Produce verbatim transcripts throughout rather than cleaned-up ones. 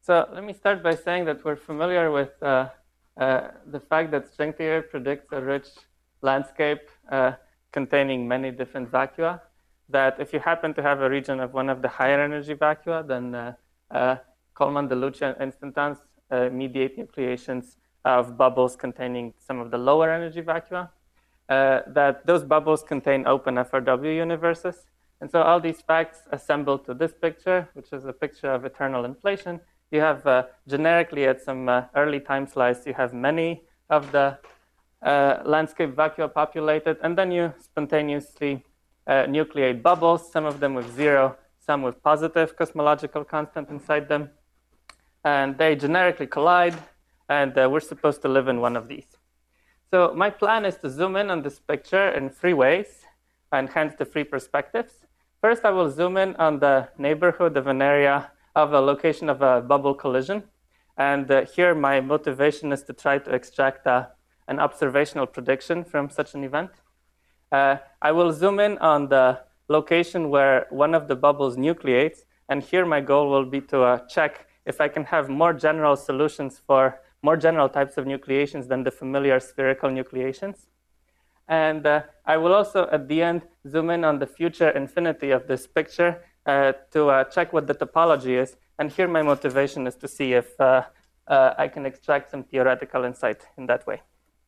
So let me start by saying that we're familiar with uh, uh, the fact that string theory predicts a rich landscape uh, containing many different vacua, that if you happen to have a region of one of the higher energy vacua, then uh, uh, Coleman-DeLucia instantons uh, mediate nucleations of bubbles containing some of the lower energy vacua, uh, that those bubbles contain open F R W universes. And so all these facts assemble to this picture, which is a picture of eternal inflation. You have uh, generically at some uh, early time slice, you have many of the uh, landscape vacua populated, and then you spontaneously uh, nucleate bubbles, some of them with zero, some with positive cosmological constant inside them. And they generically collide, and uh, we're supposed to live in one of these. So my plan is to zoom in on this picture in three ways, and hence the three perspectives. First, I will zoom in on the neighborhood of an area of a location of a bubble collision. And uh, here my motivation is to try to extract uh, an observational prediction from such an event. Uh, I will zoom in on the location where one of the bubbles nucleates. And here my goal will be to uh, check if I can have more general solutions for more general types of nucleations than the familiar spherical nucleations. And uh, I will also, at the end, zoom in on the future infinity of this picture uh, to uh, check what the topology is. And here my motivation is to see if uh, uh, I can extract some theoretical insight in that way.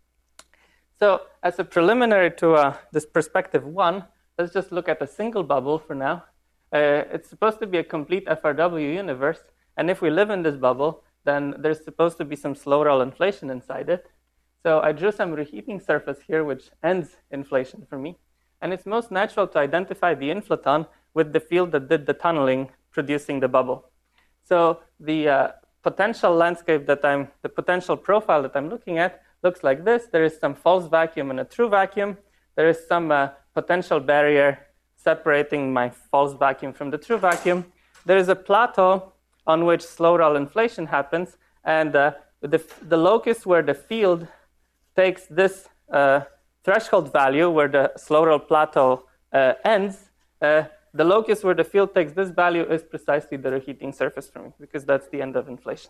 So as a preliminary to uh, this perspective one, let's just look at a single bubble for now. Uh, it's supposed to be a complete F R W universe. And if we live in this bubble, then there's supposed to be some slow roll inflation inside it. So I drew some reheating surface here, which ends inflation for me. And it's most natural to identify the inflaton with the field that did the tunneling producing the bubble. So the uh, potential landscape that I'm, the potential profile that I'm looking at looks like this. There is some false vacuum and a true vacuum. There is some uh, potential barrier separating my false vacuum from the true vacuum. There is a plateau on which slow roll inflation happens. And uh, the, the locus where the field takes this uh, threshold value where the slow roll plateau uh, ends, uh, the locus where the field takes this value is precisely the reheating surface for me, because that's the end of inflation.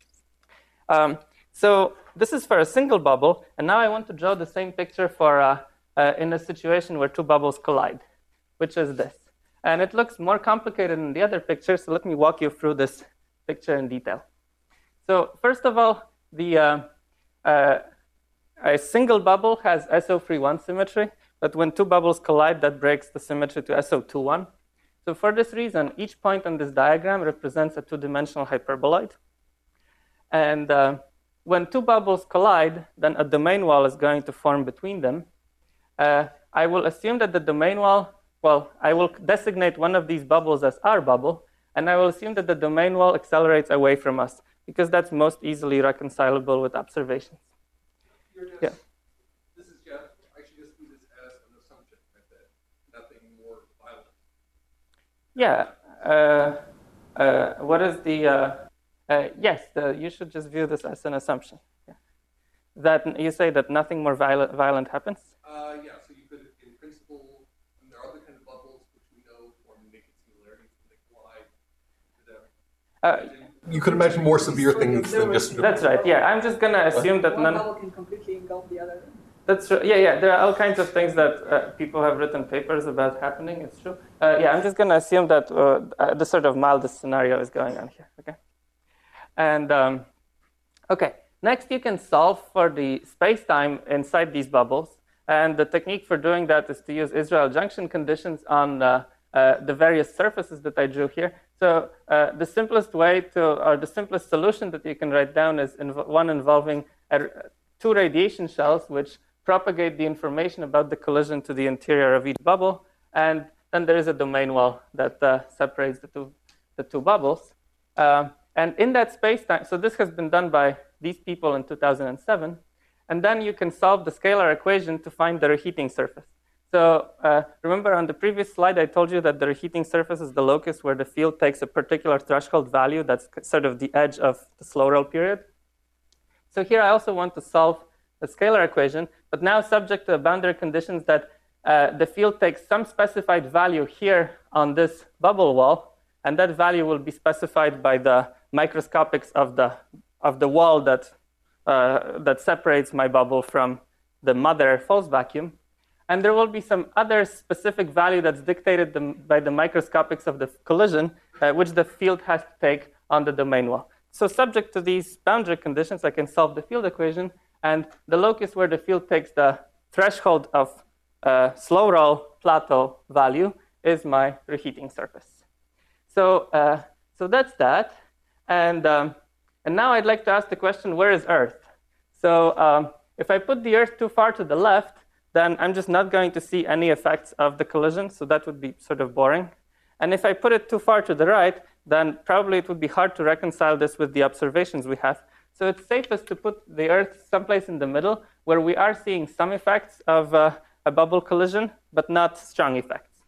Um, so this is for a single bubble, and now I want to draw the same picture for uh, uh, in a situation where two bubbles collide, which is this. And it looks more complicated than the other picture, so let me walk you through this picture in detail. So first of all, the uh, uh, a single bubble has S O three one symmetry, but when two bubbles collide, that breaks the symmetry to S O two one. So for this reason, each point on this diagram represents a two-dimensional hyperboloid. And uh, when two bubbles collide, then a domain wall is going to form between them. Uh, I will assume that the domain wall, well, I will designate one of these bubbles as our bubble, and I will assume that the domain wall accelerates away from us, because that's most easily reconcilable with observations. Just, yeah. This is Jeff. I should just do this as an assumption, like that. Nothing more violent. Yeah. Uh, uh, what is the? Uh, uh, yes, the, you should just view this as an assumption. Yeah. That you say that nothing more violent, violent happens. Uh, yeah. So you could, in principle, and there are other kinds of bubbles which we know form naked singularities when they collide. Uh, you could imagine more severe things than just. That's right. Yeah, I'm just gonna assume that one none. bubble can completely engulf the other. That's true. Yeah, yeah. There are all kinds of things that uh, people have written papers about happening. It's true. Uh, yeah, I'm just gonna assume that uh, uh, the sort of mildest scenario is going on here. Okay. And um, okay. Next, you can solve for the space-time inside these bubbles, and the technique for doing that is to use Israel junction conditions on uh, uh, the various surfaces that I drew here. So uh, the simplest way to, or the simplest solution that you can write down is inv one involving uh, two radiation shells which propagate the information about the collision to the interior of each bubble, and then there is a domain wall that uh, separates the two, the two bubbles. Uh, and in that space-time, so this has been done by these people in two thousand seven, and then you can solve the scalar equation to find the reheating surface. So uh, remember on the previous slide, I told you that the reheating surface is the locus where the field takes a particular threshold value that's sort of the edge of the slow roll period. So here I also want to solve a scalar equation, but now subject to the boundary conditions that uh, the field takes some specified value here on this bubble wall, and that value will be specified by the microscopics of the of the wall that uh, that separates my bubble from the mother false vacuum. And there will be some other specific value that's dictated the, by the microscopics of the collision, uh, which the field has to take on the domain wall. So subject to these boundary conditions, I can solve the field equation, and the locus where the field takes the threshold of uh, slow roll plateau value is my reheating surface. So, uh, so that's that. And, um, and now I'd like to ask the question, where is Earth? So um, if I put the Earth too far to the left, then I'm just not going to see any effects of the collision, so that would be sort of boring. And if I put it too far to the right, then probably it would be hard to reconcile this with the observations we have. So it's safest to put the Earth someplace in the middle, where we are seeing some effects of uh, a bubble collision, but not strong effects.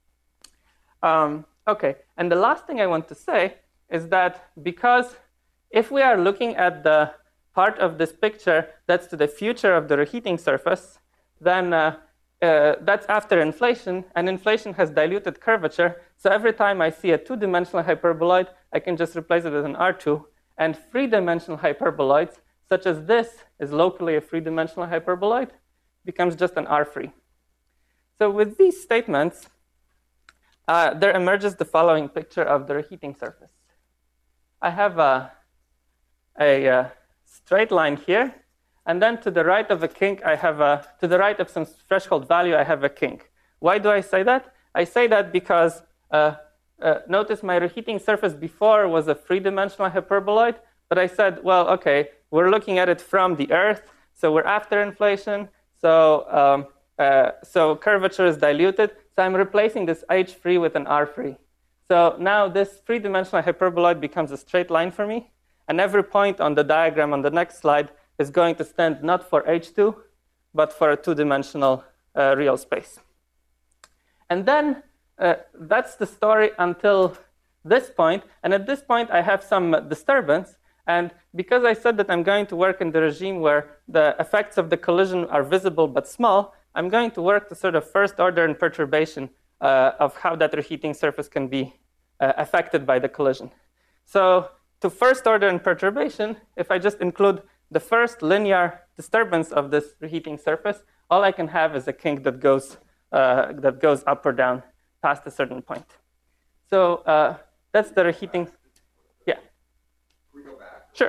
Um, OK, and the last thing I want to say is that because if we are looking at the part of this picture that's to the future of the reheating surface, then uh, uh, that's after inflation, and inflation has diluted curvature. So every time I see a two-dimensional hyperboloid, I can just replace it with an R two. And three-dimensional hyperboloids, such as this is locally a three-dimensional hyperboloid, becomes just an R three. So with these statements, uh, there emerges the following picture of the reheating surface. I have a, a, a straight line here. And then to the right of a kink, I have a, to the right of some threshold value, I have a kink. Why do I say that? I say that because uh, uh, notice my reheating surface before was a three-dimensional hyperboloid, but I said, well, OK, we're looking at it from the Earth, so we're after inflation, so, um, uh, so curvature is diluted, so I'm replacing this H three with an R three. So now this three-dimensional hyperboloid becomes a straight line for me, and every point on the diagram on the next slide is going to stand not for H two, but for a two-dimensional uh, real space. And then uh, that's the story until this point. And at this point, I have some disturbance. And because I said that I'm going to work in the regime where the effects of the collision are visible but small, I'm going to work the sort of first order and perturbation uh, of how that reheating surface can be uh, affected by the collision. So to first order and perturbation, if I just include the first linear disturbance of this reheating surface, all I can have is a kink that goes uh, that goes up or down past a certain point. So uh, that's the reheating. Yeah. Can we go back? Sure.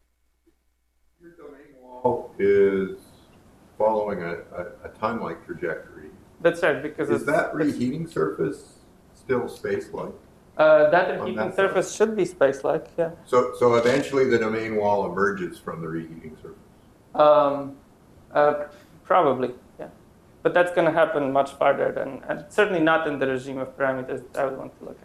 Your domain wall is following a, a, a time-like trajectory. That's right, because is it's, that reheating surface still space-like? Uh, that reheating that surface side? should be space-like, yeah. So, so eventually the domain wall emerges from the reheating surface. Um, uh, probably, yeah. But that's going to happen much farther than, and certainly not in the regime of parameters that I would want to look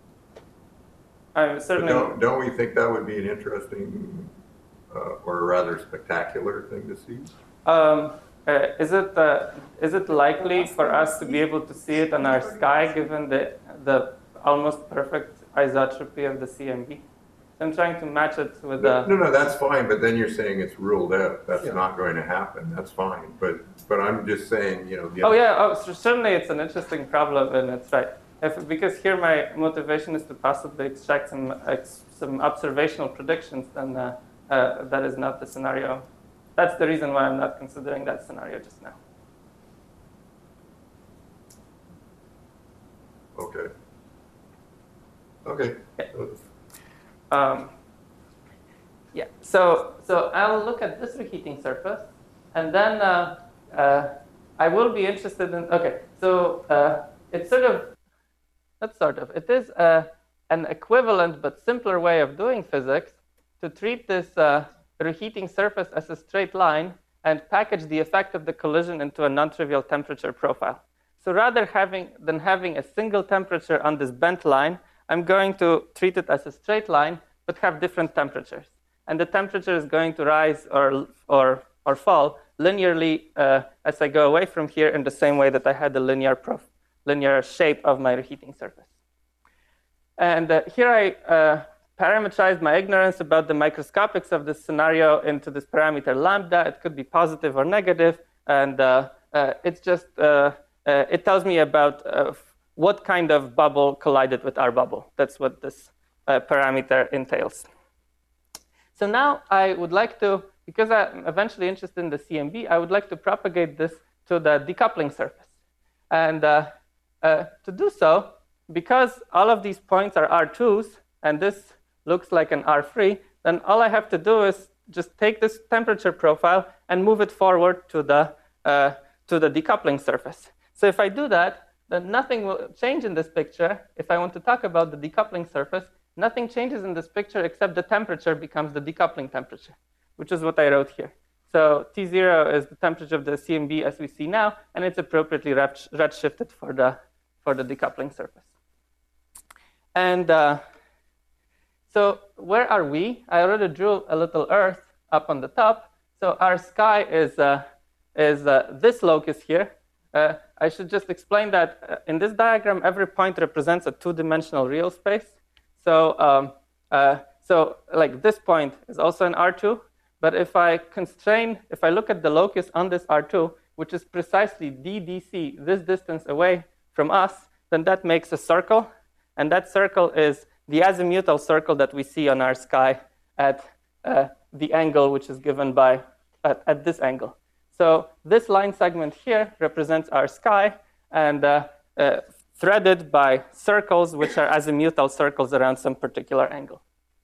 at. I mean, certainly. But don't, don't we think that would be an interesting uh, or a rather spectacular thing to see? Um, uh, is it uh, is it likely for us to be able to see it on our sky given the the almost perfect isotropy of the C M B? I'm trying to match it with the. No, no, that's fine. But then you're saying it's ruled out. That's Yeah. not going to happen. That's fine. But but I'm just saying, you know. The Oh other- yeah, oh, so certainly it's an interesting problem, and it's right. If, because here my motivation is to possibly extract some ex, some observational predictions, then uh, uh, that is not the scenario. That's the reason why I'm not considering that scenario just now. Okay. Okay. Yeah. Um, yeah. So so I'll look at this reheating surface, and then uh, uh, I will be interested in. Okay. So uh, it's sort of. Not sort of. It is uh, an equivalent but simpler way of doing physics to treat this uh, reheating surface as a straight line and package the effect of the collision into a non-trivial temperature profile. So rather having, than having a single temperature on this bent line, I'm going to treat it as a straight line but have different temperatures. And the temperature is going to rise or, or, or fall linearly uh, as I go away from here in the same way that I had the linear profile. linear shape of my reheating surface. And uh, here I uh, parameterized my ignorance about the microscopics of this scenario into this parameter lambda. It could be positive or negative, and uh, uh, it's just uh, uh, it tells me about uh, what kind of bubble collided with our bubble. That's what this uh, parameter entails. So now I would like to, because I'm eventually interested in the C M B, I would like to propagate this to the decoupling surface. And uh, uh, to do so, because all of these points are R twos, and this looks like an R three, then all I have to do is just take this temperature profile and move it forward to the, uh, to the decoupling surface. So if I do that, then nothing will change in this picture. If I want to talk about the decoupling surface, nothing changes in this picture except the temperature becomes the decoupling temperature, which is what I wrote here. So T zero is the temperature of the C M B as we see now, and it's appropriately redshifted for the, for the decoupling surface. And uh, so where are we? I already drew a little Earth up on the top. So our sky is, uh, is uh, this locus here. Uh, I should just explain that uh, in this diagram, every point represents a two-dimensional real space. So, um, uh, so like this point is also an R two. But if I constrain, if I look at the locus on this R two, which is precisely d d c, this distance away from us, then that makes a circle. And that circle is the azimuthal circle that we see on our sky at uh, the angle which is given by, at, at this angle. So this line segment here represents our sky, and uh, uh, threaded by circles which are azimuthal circles around some particular angle.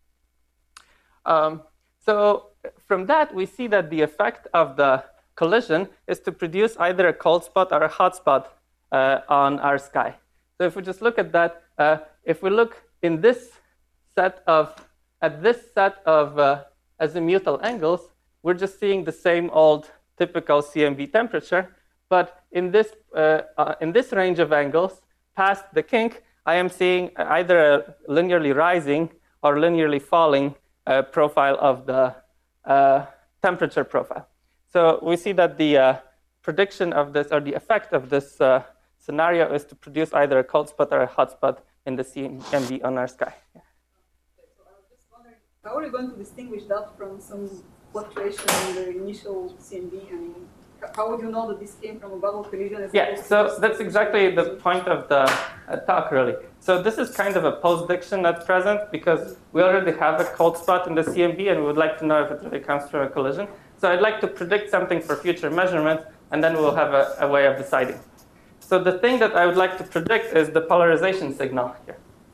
Um, so from that, we see that the effect of the collision is to produce either a cold spot or a hot spot uh, on our sky. So if we just look at that, uh, if we look in this set of, at this set of uh, azimuthal angles, we're just seeing the same old typical C M B temperature. But in this, uh, uh, in this range of angles, past the kink, I am seeing either a linearly rising or linearly falling uh, profile of the uh, temperature profile. So we see that the uh, prediction of this, or the effect of this uh, scenario is to produce either a cold spot or a hot spot in the C M B on our sky. Yeah. So I was just wondering, how are you going to distinguish that from some fluctuation in the initial C M B? I mean, how would you know that this came from a bubble collision? As Yeah, so that's exactly the point of the uh, talk, really. So this is kind of a post-diction at present, because we already have a cold spot in the C M B, and we would like to know if it really comes from a collision. So I'd like to predict something for future measurements, and then we'll have a, a way of deciding. So the thing that I would like to predict is the polarization signal here.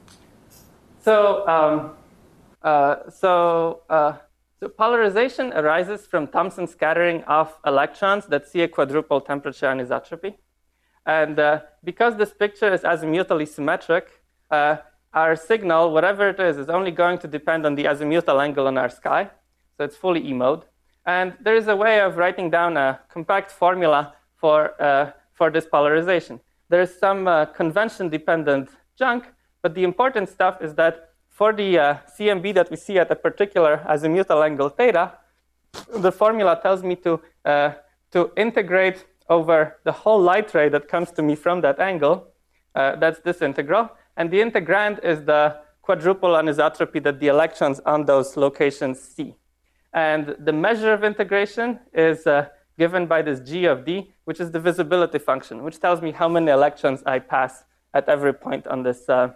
So, um, uh, so, uh, so polarization arises from Thomson scattering of electrons that see a quadruple temperature anisotropy. And uh, because this picture is azimuthally symmetric, uh, our signal, whatever it is, is only going to depend on the azimuthal angle on our sky. So it's fully E-mode. And there is a way of writing down a compact formula for, uh, for this polarization. There is some uh, convention-dependent junk, but the important stuff is that for the uh, C M B that we see at a particular azimuthal angle theta, the formula tells me to, uh, to integrate over the whole light ray that comes to me from that angle. Uh, that's this integral. And the integrand is the quadruple anisotropy that the electrons on those locations see. And the measure of integration is uh, given by this G of D, which is the visibility function, which tells me how many electrons I pass at every point on this, uh,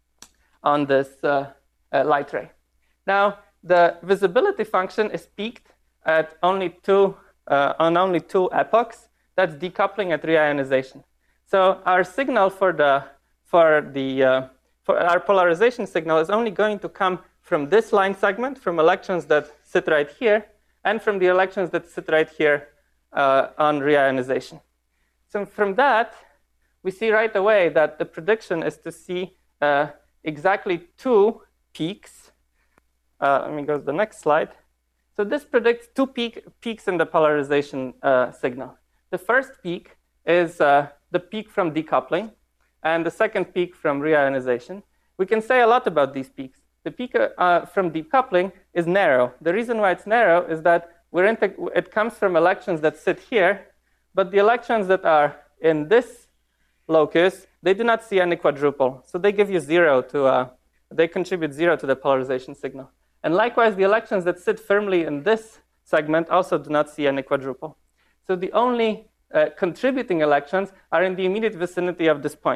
on this uh, uh, light ray. Now, the visibility function is peaked at only two, uh, on only two epochs. That's decoupling at reionization. So our signal for the, for the, uh, for our polarization signal is only going to come from this line segment, from electrons that sit right here, and from the electrons that sit right here uh, on reionization. So from that, we see right away that the prediction is to see uh, exactly two peaks. Uh, let me go to the next slide. So this predicts two peak, peaks in the polarization uh, signal. The first peak is uh, the peak from decoupling, and the second peak from reionization. We can say a lot about these peaks. The peak uh, from decoupling is narrow. The reason why it's narrow is that we're it comes from electrons that sit here, but the electrons that are in this locus, they do not see any quadruple. So they give you zero to, uh, they contribute zero to the polarization signal. And likewise, the electrons that sit firmly in this segment also do not see any quadruple. So the only uh, contributing electrons are in the immediate vicinity of this point.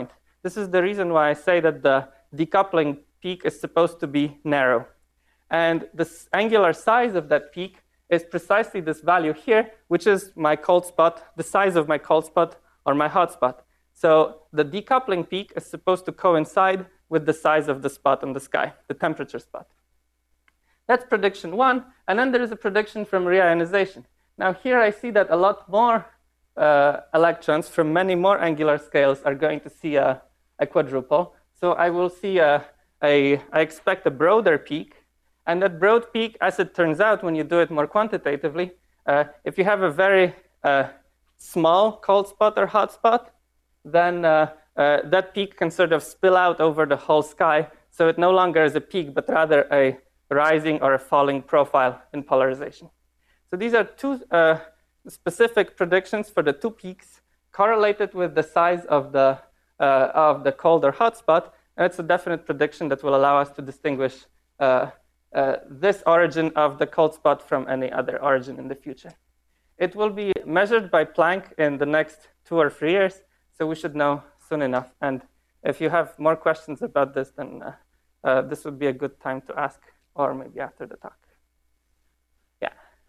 This is the reason why I say that the decoupling peak is supposed to be narrow. And the angular size of that peak is precisely this value here, which is my cold spot, the size of my cold spot or my hot spot. So the decoupling peak is supposed to coincide with the size of the spot in the sky, the temperature spot. That's prediction one. And then there is a prediction from reionization. Now here I see that a lot more uh, electrons from many more angular scales are going to see a, a quadruple. So I will see a, a, I expect a broader peak. And that broad peak, as it turns out, when you do it more quantitatively, uh, if you have a very uh, small cold spot or hot spot, then uh, uh, that peak can sort of spill out over the whole sky. So it no longer is a peak, but rather a rising or a falling profile in polarization. So these are two uh, specific predictions for the two peaks correlated with the size of the, uh, of the cold or hot spot. And it's a definite prediction that will allow us to distinguish uh, uh, this origin of the cold spot from any other origin in the future. It will be measured by Planck in the next two or three years, so we should know soon enough. And if you have more questions about this, then uh, uh, this would be a good time to ask, or maybe after the talk. Yeah.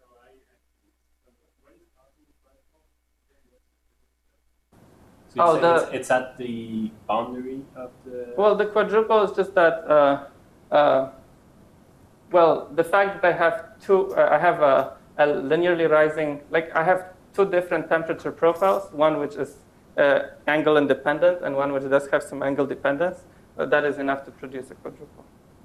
So Oh, the, it's, it's at the boundary of the... Well, the quadruple is just that, uh, uh, well, the fact that I have two, uh, I have a, a linearly rising, like I have two different temperature profiles, one which is uh, angle independent and one which does have some angle dependence, but that is enough to produce a quadruple.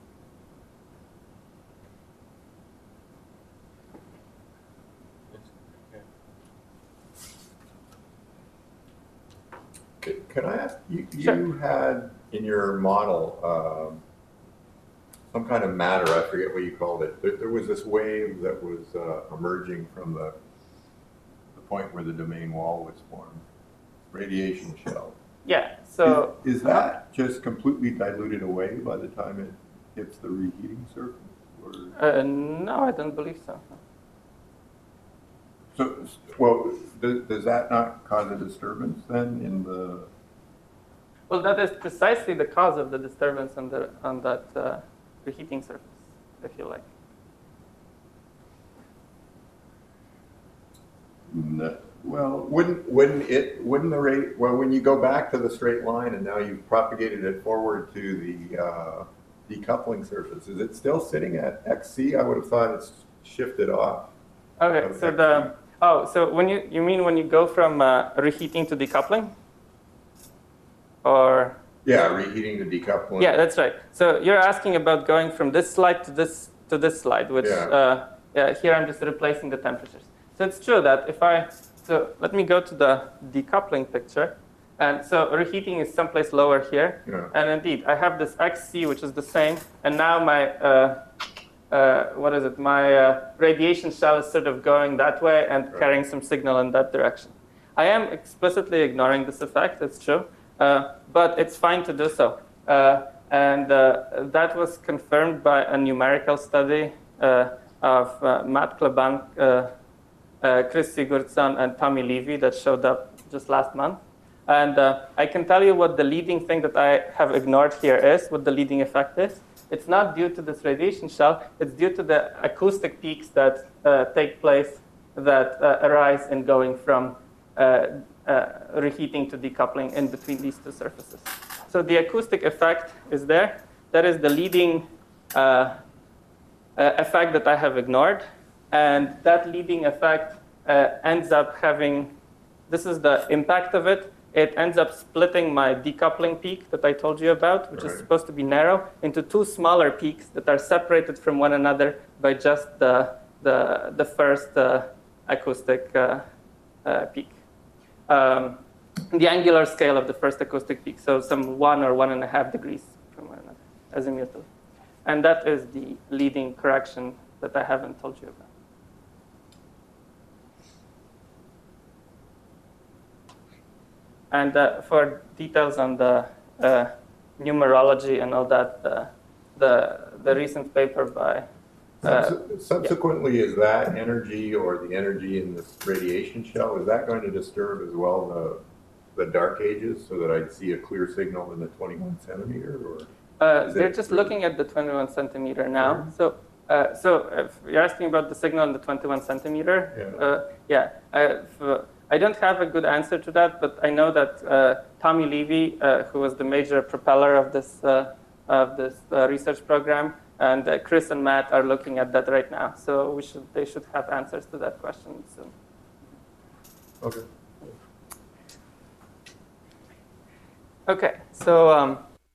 Can I ask, you, Sure. you had in your model um, some kind of matter, I forget what you called it. There, there was this wave that was uh, emerging from the, the point where the domain wall was formed, radiation shell. Yeah, so... Is, is that just completely diluted away by the time it hits the reheating surface? Or? Uh, no, I don't believe so. So, well, does, does that not cause a disturbance then in the... Well, that is precisely the cause of the disturbance on, the, on that uh, reheating surface, if you like. No. Well, wouldn't wouldn't it wouldn't the rate well when you go back to the straight line and now you've propagated it forward to the uh, decoupling surface, is it still sitting at X C? I would have thought it's shifted off. Okay, so the oh, so when you you mean when you go from uh, reheating to decoupling, or yeah, reheating to decoupling. Yeah, that's right. So you're asking about going from this slide to this to this slide, which yeah. Uh, yeah, here I'm just replacing the temperatures. So it's true that if I so let me go to the decoupling picture, and so reheating is someplace lower here, Yeah. and indeed I have this X C which is the same, and now my uh, uh, what is it? My uh, radiation shell is sort of going that way and right. carrying some signal in that direction. I am explicitly ignoring this effect. It's true. Uh, but it's fine to do so. Uh, and uh, that was confirmed by a numerical study uh, of uh, Matt Klebank, uh, uh, Chris Sigurdsson, and Tommy Levy that showed up just last month. And uh, I can tell you what the leading thing that I have ignored here is, what the leading effect is. It's not due to this radiation shell. It's due to the acoustic peaks that uh, take place that uh, arise in going from uh, Uh, reheating to decoupling in between these two surfaces. So the acoustic effect is there. That is the leading uh, uh, effect that I have ignored. And that leading effect uh, ends up having, this is the impact of it. It ends up splitting my decoupling peak that I told you about, which right. is supposed to be narrow, into two smaller peaks that are separated from one another by just the, the, the first uh, acoustic uh, uh, peak. Um, the angular scale of the first acoustic peak, so some one or one and a half degrees from one another, azimuthal. And that is the leading correction that I haven't told you about. And uh, for details on the uh, numerology and all that, uh, the, the recent paper by Uh, Subsequently, yeah. Is that energy or the energy in this radiation shell, is that going to disturb as well the the dark ages so that I'd see a clear signal in the twenty-one centimeter, or? Uh, Is they're it just really- looking at the twenty-one centimeter now. Sure. So, uh, so if you're asking about the signal in the twenty-one centimeter, Yeah. uh, yeah. Uh, f- I don't have a good answer to that, but I know that uh, Tommy Levy, uh, who was the major propeller of this uh, of this uh, research program, and uh, Chris and Matt are looking at that right now. So we should they should have answers to that question soon. Okay. Okay, so um,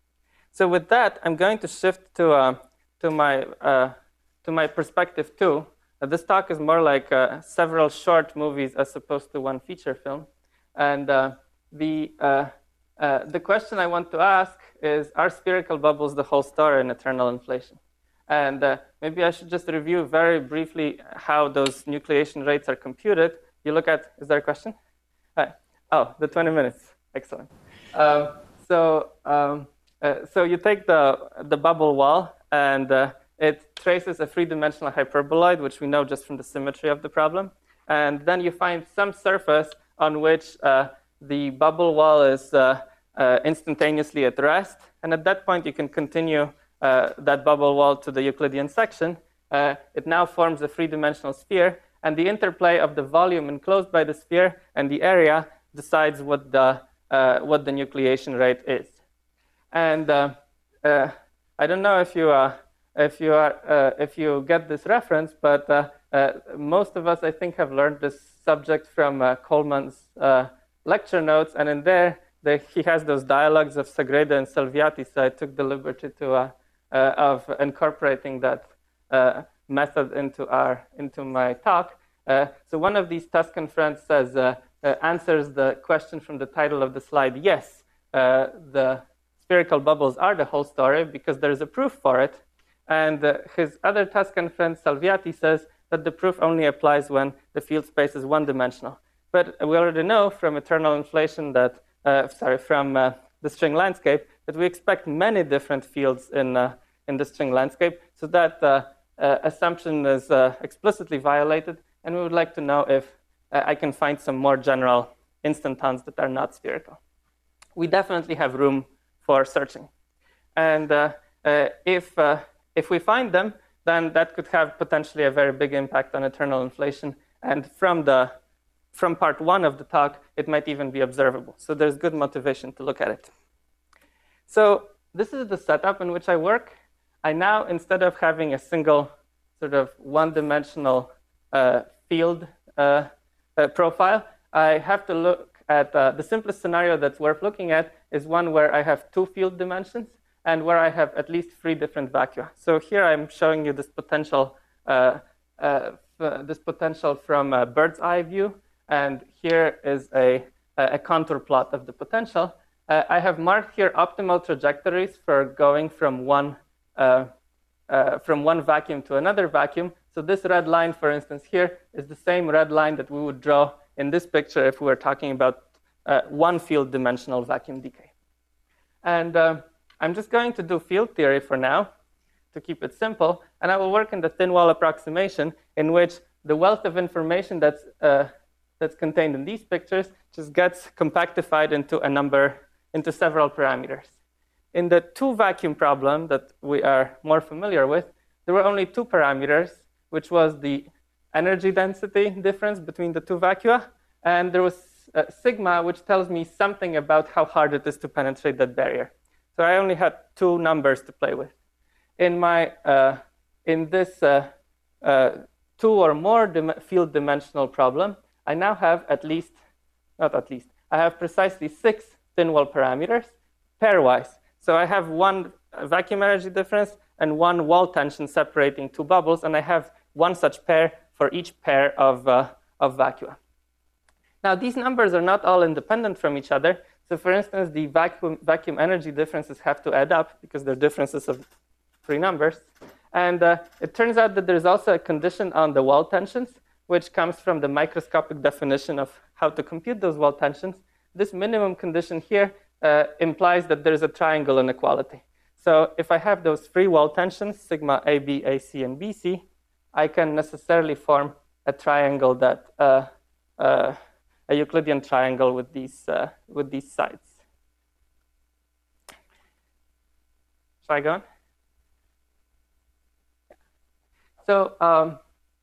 so with that, I'm going to shift to uh, to my uh, to my perspective too. Uh, this talk is more like uh, several short movies as opposed to one feature film, and uh, the uh, uh, the question I want to ask is: are spherical bubbles the whole story in eternal inflation? And uh, maybe I should just review very briefly how those nucleation rates are computed. You look at, is there a question? Hi. Oh, the twenty minutes. Excellent. Um, so, um, uh, so you take the the bubble wall, and uh, it traces a three-dimensional hyperboloid, which we know just from the symmetry of the problem. And then you find some surface on which uh, the bubble wall is uh, uh, instantaneously at rest. And at that point, you can continue uh, that bubble wall to the Euclidean section. Uh, it now forms a three-dimensional sphere. And the interplay of the volume enclosed by the sphere and the area decides what the, uh, what the nucleation rate is. And uh, uh, I don't know if you, uh, if, you are, uh, if you get this reference, but uh, uh, most of us, I think, have learned this subject from uh, Coleman's uh, lecture notes. And in there, the, he has those dialogues of Sagreda and Salviati, so I took the liberty to, uh, uh, of incorporating that uh, method into, our, into my talk. Uh, so one of these Tuscan friends says, uh, uh, answers the question from the title of the slide, yes, uh, the spherical bubbles are the whole story because there is a proof for it. And uh, his other Tuscan friend, Salviati, says that the proof only applies when the field space is one-dimensional. But we already know from eternal inflation that, uh, sorry, from uh, the string landscape, that we expect many different fields in, uh, in the string landscape. So that uh, uh, assumption is uh, explicitly violated. And we would like to know if uh, I can find some more general instantons that are not spherical. We definitely have room for searching. And uh, uh, if, uh, if we find them, then that could have potentially a very big impact on eternal inflation. And from, the, from part one of the talk, it might even be observable. So there's good motivation to look at it. So this is the setup in which I work. I now, instead of having a single sort of one-dimensional uh, field uh, uh, profile, I have to look at uh, the simplest scenario that's worth looking at is one where I have two field dimensions and where I have at least three different vacua. So here I'm showing you this potential, uh, uh, this potential from a bird's eye view, and here is a, a contour plot of the potential. Uh, I have marked here optimal trajectories for going from one uh, uh, from one vacuum to another vacuum. So this red line, for instance, here is the same red line that we would draw in this picture if we were talking about uh, one field dimensional vacuum decay. And uh, I'm just going to do field theory for now to keep it simple. And I will work in the thin wall approximation in which the wealth of information that's, uh, that's contained in these pictures just gets compactified into a number, into several parameters. In the two vacuum problem that we are more familiar with, there were only two parameters, which was the energy density difference between the two vacua, and there was uh, sigma, which tells me something about how hard it is to penetrate that barrier. So I only had two numbers to play with. In my uh, in this uh, uh, two or more dim field dimensional problem, I now have at least, not at least, I have precisely six thin wall parameters pairwise. So I have one vacuum energy difference and one wall tension separating two bubbles, and I have one such pair for each pair of, uh, of vacua. Now, these numbers are not all independent from each other. So for instance, the vacuum, vacuum energy differences have to add up because they're differences of three numbers. And uh, it turns out that there's also a condition on the wall tensions, which comes from the microscopic definition of how to compute those wall tensions. This minimum condition here uh, implies that there's a triangle inequality. So if I have those three wall tensions, sigma A B, A C, and B C, I can necessarily form a triangle that uh, uh, a Euclidean triangle with these, uh, with these sides. Shall I go on? So, um,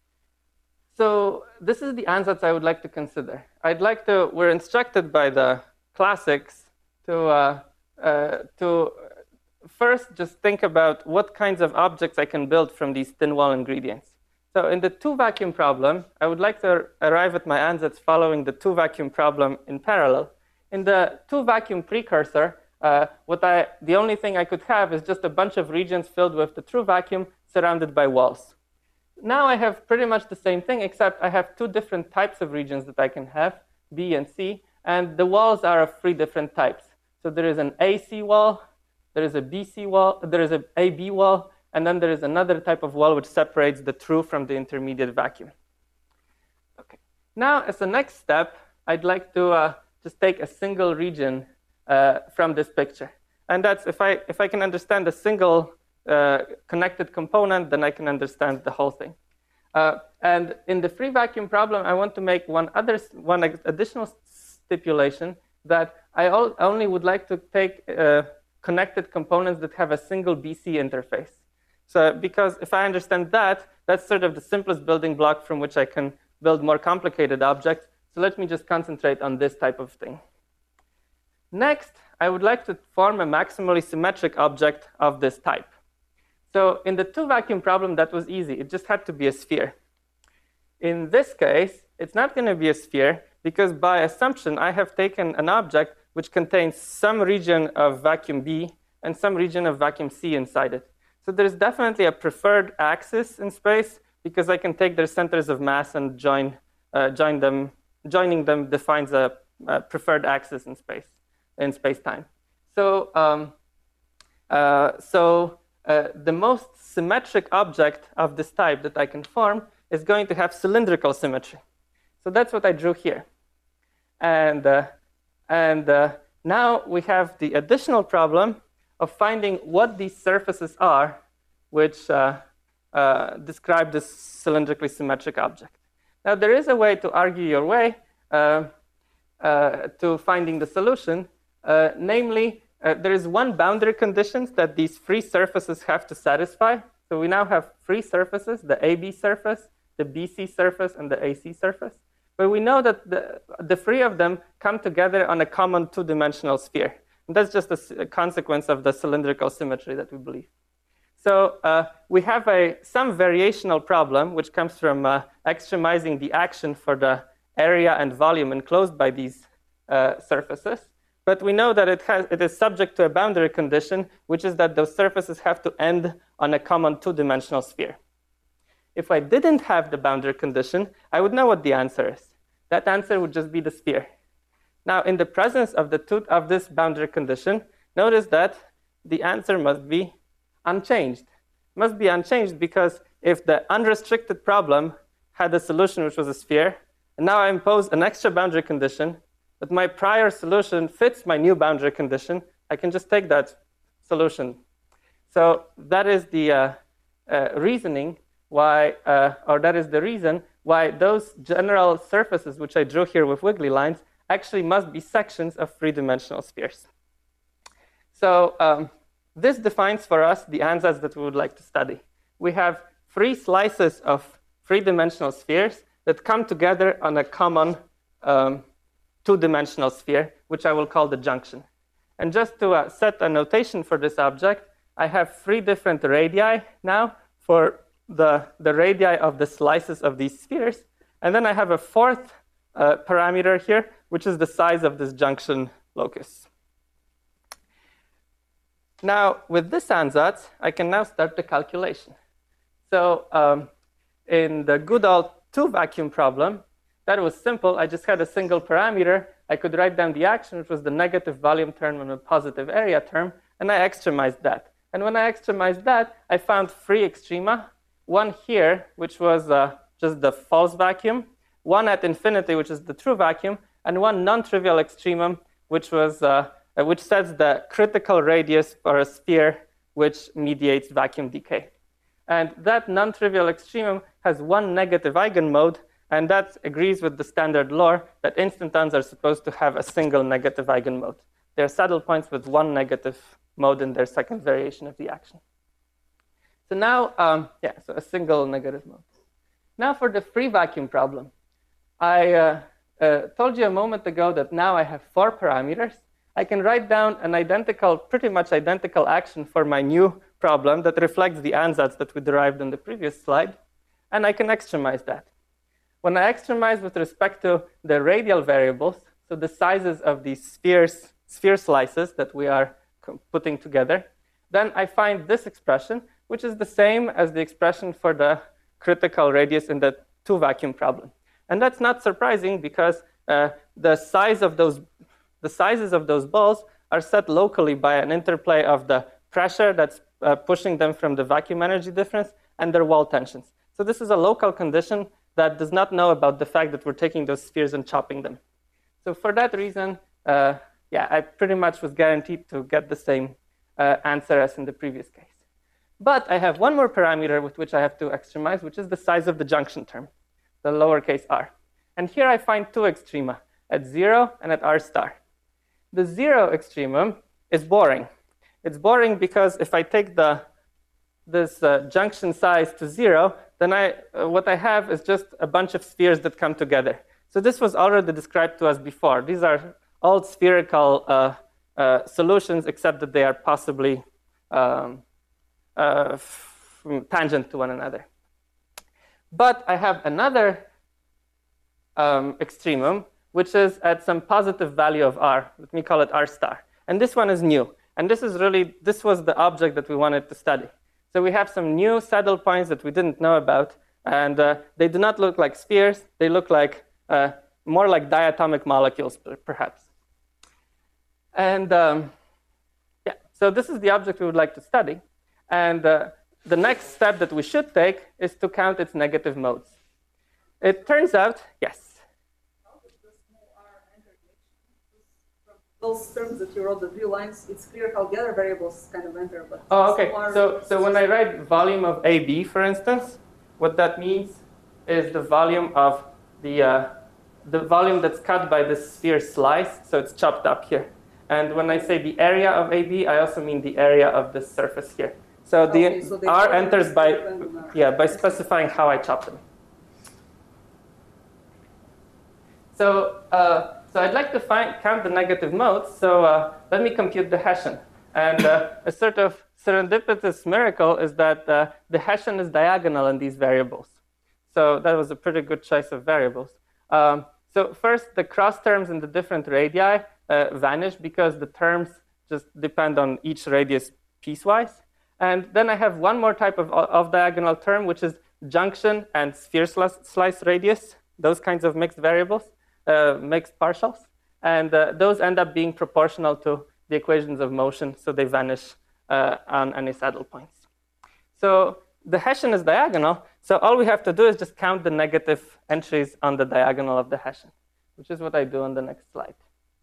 so this is the ansatz I would like to consider. I'd like to, we're instructed by the classics to, uh, uh, to first just think about what kinds of objects I can build from these thin wall ingredients. So in the two vacuum problem, I would like to arrive at my ansatz following the two vacuum problem in parallel. In the two vacuum precursor, uh, what I, the only thing I could have is just a bunch of regions filled with the true vacuum surrounded by walls. Now I have pretty much the same thing, except I have two different types of regions that I can have, B and C, and the walls are of three different types. So there is an A C wall, there is a B C wall, there is a A B wall, and then there is another type of wall which separates the true from the intermediate vacuum. Okay. Now, as the next step, I'd like to uh, just take a single region uh, from this picture. And that's, if I, if I can understand a single uh, connected component, then I can understand the whole thing. Uh, and in the free vacuum problem, I want to make one other, one additional stipulation that I only would like to take uh, connected components that have a single B C interface. So, because if I understand that, that's sort of the simplest building block from which I can build more complicated objects. So let me just concentrate on this type of thing. Next, I would like to form a maximally symmetric object of this type. So in the two vacuum problem, that was easy. It just had to be a sphere. In this case, it's not going to be a sphere, because by assumption, I have taken an object which contains some region of vacuum B and some region of vacuum C inside it. So there's definitely a preferred axis in space, because I can take their centers of mass and join, uh, join them. Joining them defines a, a preferred axis in space, in space-time. So, um, uh, so uh, the most symmetric object of this type that I can form is going to have cylindrical symmetry. So that's what I drew here. And, uh, and uh, now we have the additional problem of finding what these surfaces are which uh, uh, describe this cylindrically symmetric object. Now, there is a way to argue your way uh, uh, to finding the solution. Uh, namely, uh, there is one boundary condition that these free surfaces have to satisfy. So we now have free surfaces, the A B surface, the B C surface, and the A C surface. But we know that the, the three of them come together on a common two-dimensional sphere. And that's just a, a consequence of the cylindrical symmetry that we believe. So uh, we have a, some variational problem, which comes from uh, extremizing the action for the area and volume enclosed by these uh, surfaces. But we know that it, has, it is subject to a boundary condition, which is that those surfaces have to end on a common two-dimensional sphere. If I didn't have the boundary condition, I would know what the answer is. That answer would just be the sphere. Now, in the presence of, the two, of this boundary condition, notice that the answer must be unchanged. It must be unchanged because if the unrestricted problem had a solution which was a sphere, and now I impose an extra boundary condition, but my prior solution fits my new boundary condition, I can just take that solution. So that is the uh, uh, reasoning why, uh, or that is the reason why those general surfaces which I drew here with wiggly lines actually must be sections of three-dimensional spheres. So um, this defines for us the ansatz that we would like to study. We have three slices of three-dimensional spheres that come together on a common um, two-dimensional sphere, which I will call the junction. And just to uh, set a notation for this object, I have three different radii now for the, the radii of the slices of these spheres. And then I have a fourth uh, parameter here, which is the size of this junction locus. Now, with this ansatz, I can now start the calculation. So um, in the good old two-vacuum problem, that was simple. I just had a single parameter. I could write down the action, which was the negative volume term and a positive area term, and I extremized that. And when I extremized that, I found three extrema. One here, which was uh, just the false vacuum, one at infinity, which is the true vacuum, and one non-trivial extremum, which was uh, which sets the critical radius for a sphere which mediates vacuum decay. And that non-trivial extremum has one negative eigenmode, And that agrees with the standard lore that instantons are supposed to have a single negative eigenmode. They're saddle points with one negative mode in their second variation of the action. So now, um, yeah, so a single negative mode. Now for the free vacuum problem. I uh, uh, told you a moment ago that now I have four parameters. I can write down an identical, pretty much identical action for my new problem that reflects the ansatz that we derived in the previous slide. And I can extremize that. When I extremize with respect to the radial variables, so the sizes of these spheres, sphere slices that we are putting together, then I find this expression, which is the same as the expression for the critical radius in the two vacuum problem. And that's not surprising because uh, the size of those, the sizes of those balls are set locally by an interplay of the pressure that's uh, pushing them from the vacuum energy difference and their wall tensions. So this is a local condition that does not know about the fact that we're taking those spheres and chopping them. So for that reason, uh, yeah, I pretty much was guaranteed to get the same uh, answer as in the previous case. But I have one more parameter with which I have to extremize, which is the size of the junction term, the lowercase r. And here I find two extrema, at zero and at r star. The zero extremum is boring. It's boring because if I take the this uh, junction size to zero, then I, uh, what I have is just a bunch of spheres that come together. So this was already described to us before. These are all spherical uh, uh, solutions, except that they are possibly um, uh, tangent to one another. But I have another um, extremum, which is at some positive value of r. Let me call it r star. And this one is new. And this is really, this was the object that we wanted to study. So we have some new saddle points that we didn't know about, and uh, they do not look like spheres. They look like uh, more like diatomic molecules, perhaps. And um, yeah, so this is the object we would like to study. And uh, the next step that we should take is to count its negative modes. It turns out, yes. Those terms that you wrote, the blue lines, it's clear how the other variables kind of enter. But oh, okay. So, so when I write volume of A B, for instance, what that means is the volume of the uh, the volume that's cut by the sphere slice. So it's chopped up here. And when I say the area of A B, I also mean the area of this surface here. So the okay, so R enters by yeah by specifying how I chop them. So. Uh, So I'd like to find, count the negative modes, so uh, let me compute the Hessian. And uh, a sort of serendipitous miracle is that uh, the Hessian is diagonal in these variables. So that was a pretty good choice of variables. Um, so first, the cross terms in the different radii uh, vanish because the terms just depend on each radius piecewise. And then I have one more type of off-diagonal term, which is junction and sphere slice radius, those kinds of mixed variables. Uh, mixed partials, and uh, those end up being proportional to the equations of motion, so they vanish uh, on any saddle points. So the Hessian is diagonal, so all we have to do is just count the negative entries on the diagonal of the Hessian, which is what I do on the next slide.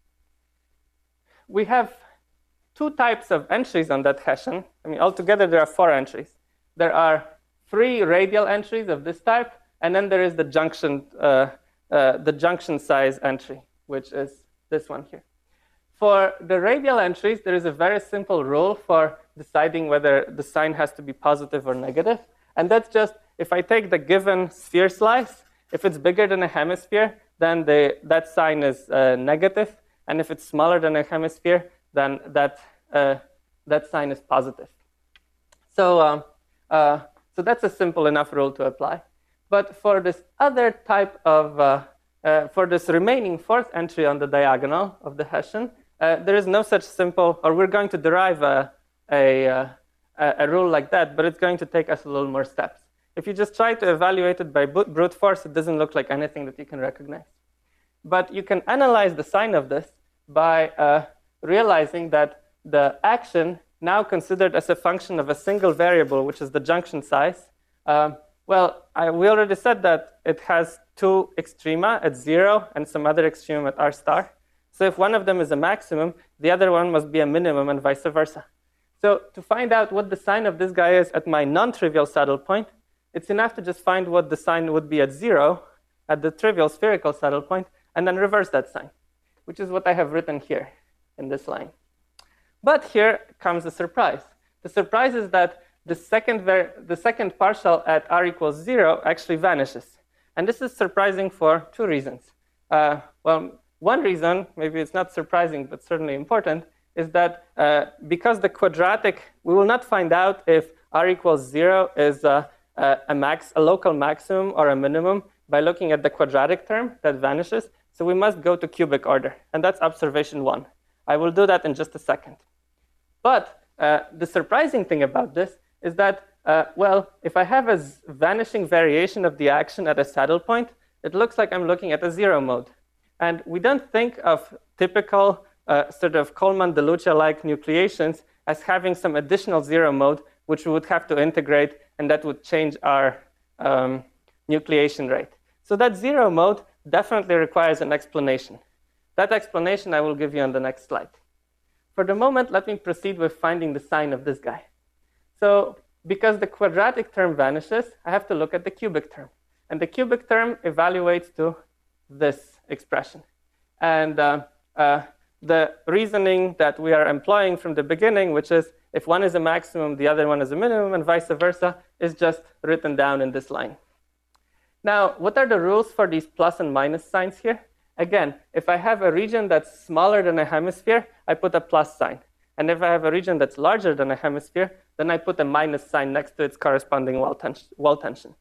We have two types of entries on that Hessian. I mean, altogether there are four entries. There are three radial entries of this type, and then there is the junction uh, Uh, the junction size entry, which is this one here. For the radial entries, there is a very simple rule for deciding whether the sign has to be positive or negative. And that's just, if I take the given sphere slice, if it's bigger than a hemisphere, then the, that sign is uh, negative. And if it's smaller than a hemisphere, then that, uh, that sign is positive. So, um, uh, so that's a simple enough rule to apply. But for this other type of, uh, uh, for this remaining fourth entry on the diagonal of the Hessian, uh, there is no such simple, or we're going to derive a, a, uh, a rule like that, but it's going to take us a little more steps. If you just try to evaluate it by brute force, it doesn't look like anything that you can recognize. But you can analyze the sign of this by uh, realizing that the action, now considered as a function of a single variable, which is the junction size, um, well, I, we already said that it has two extrema at zero and some other extremum at r star. So if one of them is a maximum, the other one must be a minimum and vice versa. So to find out what the sign of this guy is at my non-trivial saddle point, it's enough to just find what the sign would be at zero at the trivial spherical saddle point, and then reverse that sign, which is what I have written here in this line. But here comes a surprise. The surprise is that the second, the second partial at r equals zero actually vanishes. And this is surprising for two reasons. Uh, well, one reason, maybe it's not surprising, but certainly important, is that uh, because the quadratic, we will not find out if r equals zero is uh, a, a, max, a local maximum or a minimum by looking at the quadratic term that vanishes. So we must go to cubic order. And that's observation one. I will do that in just a second. But uh, the surprising thing about this is that, uh, well, if I have a vanishing variation of the action at a saddle point, it looks like I'm looking at a zero mode. And we don't think of typical uh, sort of Coleman-DeLucia-like nucleations as having some additional zero mode, which we would have to integrate, and that would change our um, nucleation rate. So that zero mode definitely requires an explanation. That explanation I will give you on the next slide. For the moment, let me proceed with finding the sign of this guy. So because the quadratic term vanishes, I have to look at the cubic term. And the cubic term evaluates to this expression. And uh, uh, the reasoning that we are employing from the beginning, which is if one is a maximum, the other one is a minimum, and vice versa, is just written down in this line. Now, what are the rules for these plus and minus signs here? Again, if I have a region that's smaller than a hemisphere, I put a plus sign. And if I have a region that's larger than a hemisphere, then I put a minus sign next to its corresponding wall, ten wall tension.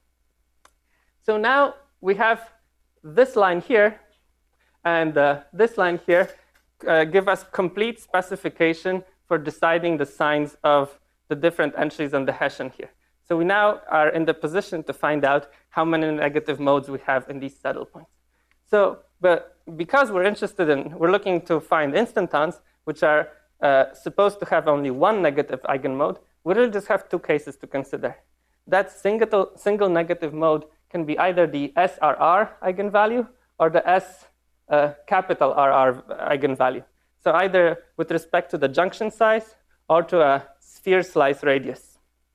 So now we have this line here and uh, this line here uh, give us complete specification for deciding the signs of the different entries on the Hessian here. So we now are in the position to find out how many negative modes we have in these saddle points. So, but because we're interested in, we're looking to find instantons, which are uh, supposed to have only one negative eigenmode, we really just have two cases to consider. That single, single negative mode can be either the S R R eigenvalue or the S uh, capital R R eigenvalue. So either with respect to the junction size or to a sphere slice radius.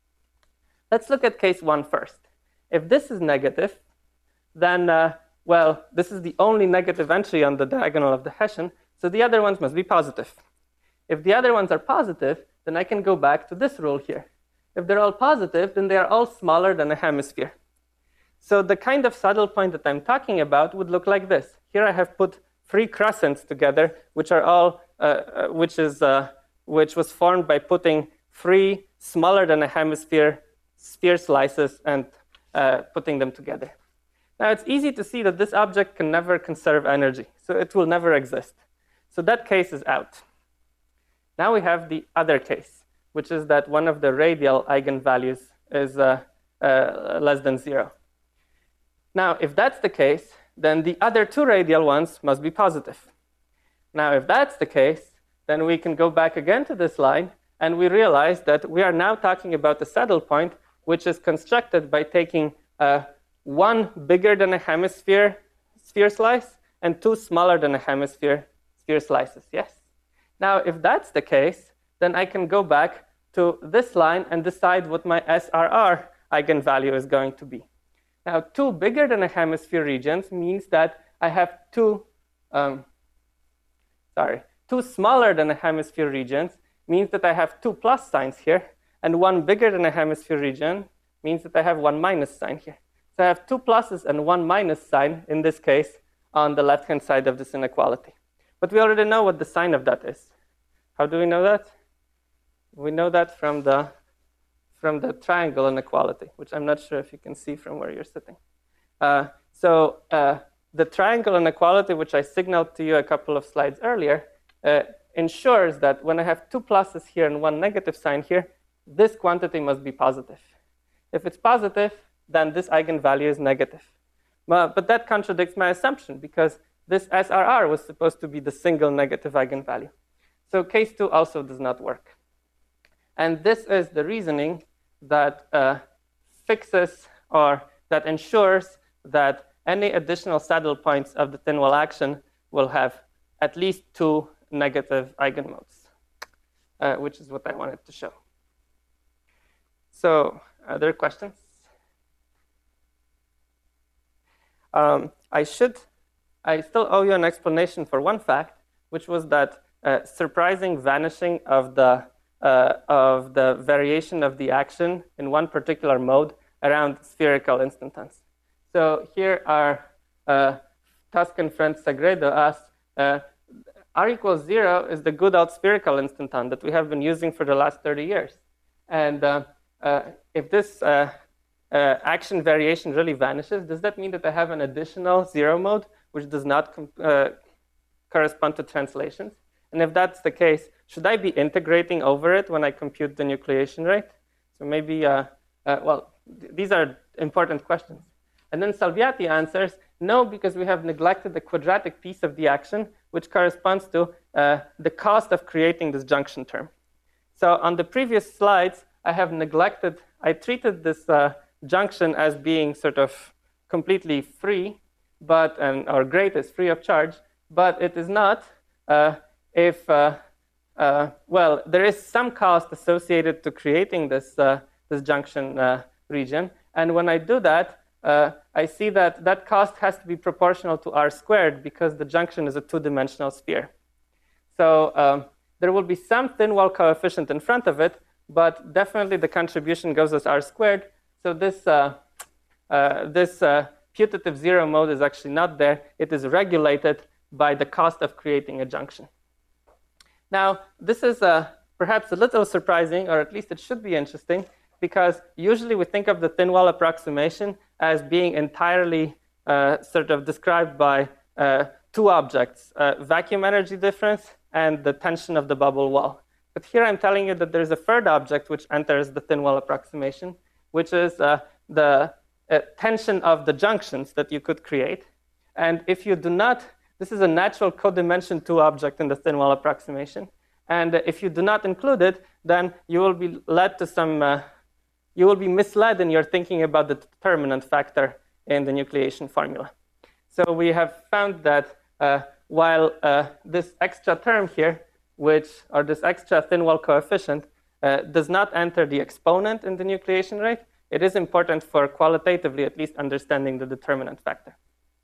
Let's look at case one first. If this is negative, then, uh, well, this is the only negative entry on the diagonal of the Hessian, so the other ones must be positive. If the other ones are positive, then I can go back to this rule here. If they're all positive, then they are all smaller than a hemisphere. So the kind of saddle point that I'm talking about would look like this. Here I have put three crescents together, which are all, uh, which is, uh, which was formed by putting three smaller than a hemisphere sphere slices and uh, putting them together. Now it's easy to see that this object can never conserve energy, so it will never exist. So that case is out. Now we have the other case, which is that one of the radial eigenvalues is uh, uh, less than zero. Now, if that's the case, then the other two radial ones must be positive. Now, if that's the case, then we can go back again to this line, and we realize that we are now talking about a saddle point, which is constructed by taking uh, one bigger than a hemisphere sphere slice and two smaller than a hemisphere sphere slices, yes? Now, if that's the case, then I can go back to this line and decide what my S R R eigenvalue is going to be. Now, two bigger than a hemisphere regions means that I have two, um, sorry, two smaller than a hemisphere regions means that I have two plus signs here, and one bigger than a hemisphere region means that I have one minus sign here. So I have two pluses and one minus sign, in this case, on the left-hand side of this inequality. But we already know what the sign of that is. How do we know that? We know that from the, from the triangle inequality, which I'm not sure if you can see from where you're sitting. Uh, so uh, the triangle inequality, which I signaled to you a couple of slides earlier, uh, ensures that when I have two pluses here and one negative sign here, this quantity must be positive. If it's positive, then this eigenvalue is negative. But, but that contradicts my assumption, because this S R R was supposed to be the single negative eigenvalue. So case two also does not work. And this is the reasoning that uh, fixes or that ensures that any additional saddle points of the thin wall action will have at least two negative eigenmodes, uh, which is what I wanted to show. So, other questions? um, I should, I still owe you an explanation for one fact, which was that uh, surprising vanishing of the uh, of the variation of the action in one particular mode around spherical instantons. So here our uh, Tuscan friend Sagredo asked, uh, R equals zero is the good old spherical instanton that we have been using for the last thirty years. And uh, uh, if this uh, uh, action variation really vanishes, does that mean that I have an additional zero mode which does not uh, correspond to translations? And if that's the case, should I be integrating over it when I compute the nucleation rate? So maybe, uh, uh, well, th these are important questions. And then Salviati answers, no, because we have neglected the quadratic piece of the action, which corresponds to uh, the cost of creating this junction term. So on the previous slides, I have neglected, I treated this uh, junction as being sort of completely free, but, and, or great is free of charge, but it is not uh, if, uh, uh, well, there is some cost associated to creating this, uh, this junction uh, region. And when I do that, uh, I see that that cost has to be proportional to r squared because the junction is a two-dimensional sphere. So um, there will be some thin wall coefficient in front of it, but definitely the contribution goes as r squared. So this, uh, uh, this uh, putative zero mode is actually not there. It is regulated by the cost of creating a junction. Now, this is uh, perhaps a little surprising, or at least it should be interesting, because usually we think of the thin wall approximation as being entirely uh, sort of described by uh, two objects, uh, vacuum energy difference and the tension of the bubble wall. But here I'm telling you that there's a third object which enters the thin wall approximation, which is uh, the uh, tension of the junctions that you could create. And if you do not, this is a natural codimension two object in the thin wall approximation. And if you do not include it, then you will be led to some, uh, you will be misled in your thinking about the determinant factor in the nucleation formula. So we have found that uh, while uh, this extra term here, which, or this extra thin wall coefficient, uh, does not enter the exponent in the nucleation rate, it is important for qualitatively at least understanding the determinant factor.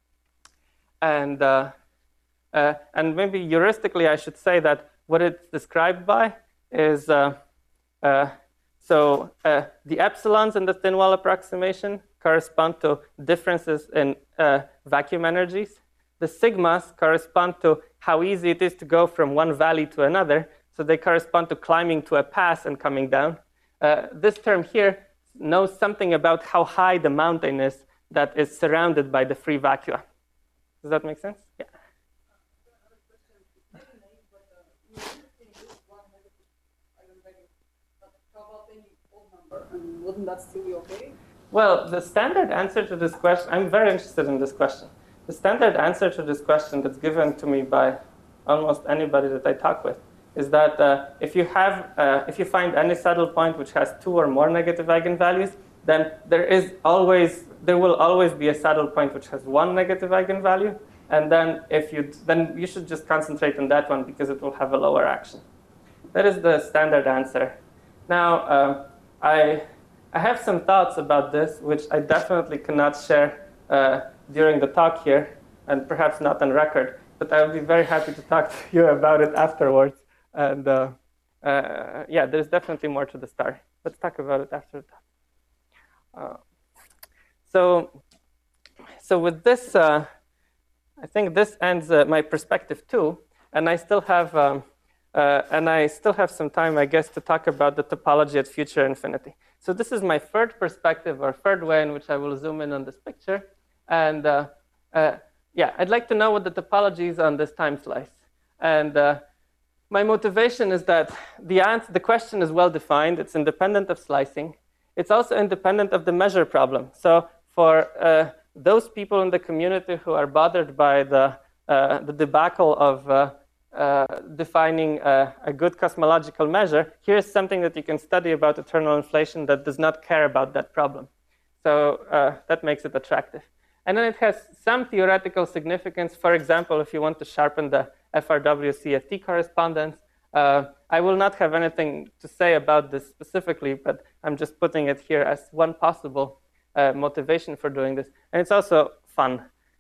And, uh, uh, and maybe heuristically, I should say that what it's described by is, uh, uh, so uh, the epsilons in the thin wall approximation correspond to differences in uh, vacuum energies. The sigmas correspond to how easy it is to go from one valley to another. So they correspond to climbing to a pass and coming down. Uh, this term here knows something about how high the mountain is that is surrounded by the free vacua. Does that make sense? Yeah. And wouldn't that still be okay? Well, the standard answer to this question, I'm very interested in this question. The standard answer to this question that's given to me by almost anybody that I talk with is that uh, if you have, uh, if you find any saddle point which has two or more negative eigenvalues, then there is always, there will always be a saddle point which has one negative eigenvalue, and then if you, then you should just concentrate on that one because it will have a lower action. That is the standard answer. Now, uh, I, I have some thoughts about this, which I definitely cannot share uh, during the talk here, and perhaps not on record, but I would be very happy to talk to you about it afterwards. And uh, uh, yeah, there's definitely more to the story. Let's talk about it after the talk. Uh, so, so with this, uh, I think this ends uh, my perspective too, and I still have, um, uh, and I still have some time, I guess, to talk about the topology at future infinity. So this is my third perspective, or third way in which I will zoom in on this picture. And uh, uh, yeah, I'd like to know what the topology is on this time slice. And uh, my motivation is that the answer, the question is well defined. It's independent of slicing. It's also independent of the measure problem. So for uh, those people in the community who are bothered by the, uh, the debacle of uh, uh, defining uh, a good cosmological measure, here's something that you can study about eternal inflation that does not care about that problem. So uh, that makes it attractive. And then it has some theoretical significance. For example, if you want to sharpen the F R W C F T correspondence, uh, I will not have anything to say about this specifically, but I'm just putting it here as one possible uh, motivation for doing this. And it's also fun.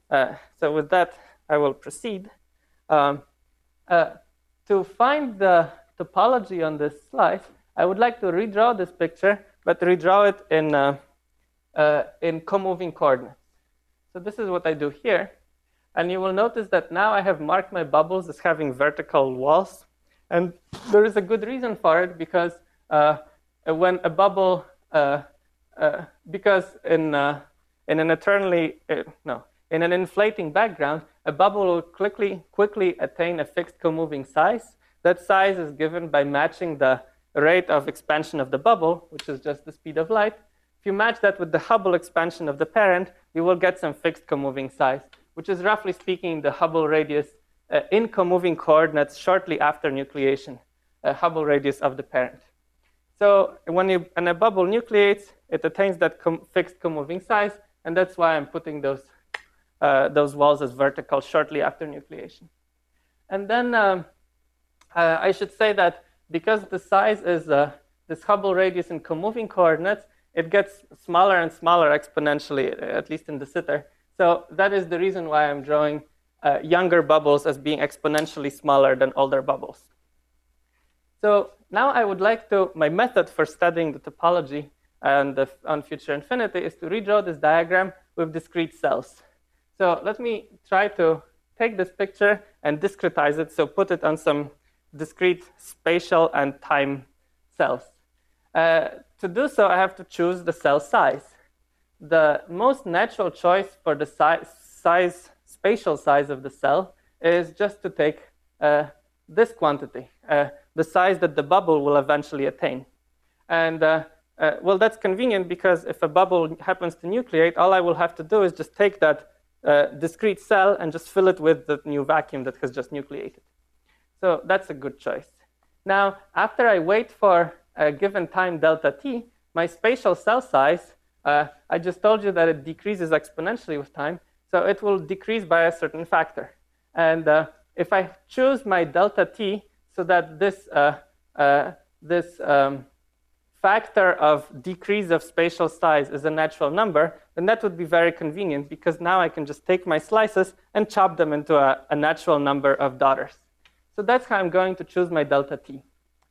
uh, so with that, I will proceed. Um, uh, to find the topology on this slice, I would like to redraw this picture, but redraw it in, uh, uh, in co-moving coordinates. So this is what I do here. And you will notice that now I have marked my bubbles as having vertical walls. And there is a good reason for it, because uh, when a bubble, uh, uh, because in, uh, in an eternally, uh, no, in an inflating background, a bubble will quickly, quickly attain a fixed co-moving size. That size is given by matching the rate of expansion of the bubble, which is just the speed of light. If you match that with the Hubble expansion of the parent, you will get some fixed co-moving size, which is roughly speaking the Hubble radius uh, in co-moving coordinates shortly after nucleation, a Hubble radius of the parent. So when, you, when a bubble nucleates, it attains that com fixed co-moving size, and that's why I'm putting those, uh, those walls as vertical shortly after nucleation. And then um, uh, I should say that because the size is uh, this Hubble radius in co-moving coordinates, it gets smaller and smaller exponentially, at least in de Sitter. So that is the reason why I'm drawing uh, younger bubbles as being exponentially smaller than older bubbles. So now I would like to, my method for studying the topology and the, on future infinity is to redraw this diagram with discrete cells. So let me try to take this picture and discretize it, so put it on some discrete spatial and time cells. Uh, to do so, I have to choose the cell size. The most natural choice for the size, size spatial size of the cell is just to take uh, this quantity, uh, the size that the bubble will eventually attain. And uh, uh, well, that's convenient, because if a bubble happens to nucleate, all I will have to do is just take that uh, discrete cell and just fill it with the new vacuum that has just nucleated. So that's a good choice. Now, after I wait for a given time delta t, my spatial cell size, uh, I just told you that it decreases exponentially with time, so it will decrease by a certain factor. And uh, if I choose my delta t so that this, uh, uh, this um, factor of decrease of spatial size is a natural number, then that would be very convenient, because now I can just take my slices and chop them into a, a natural number of daughters. So that's how I'm going to choose my delta t.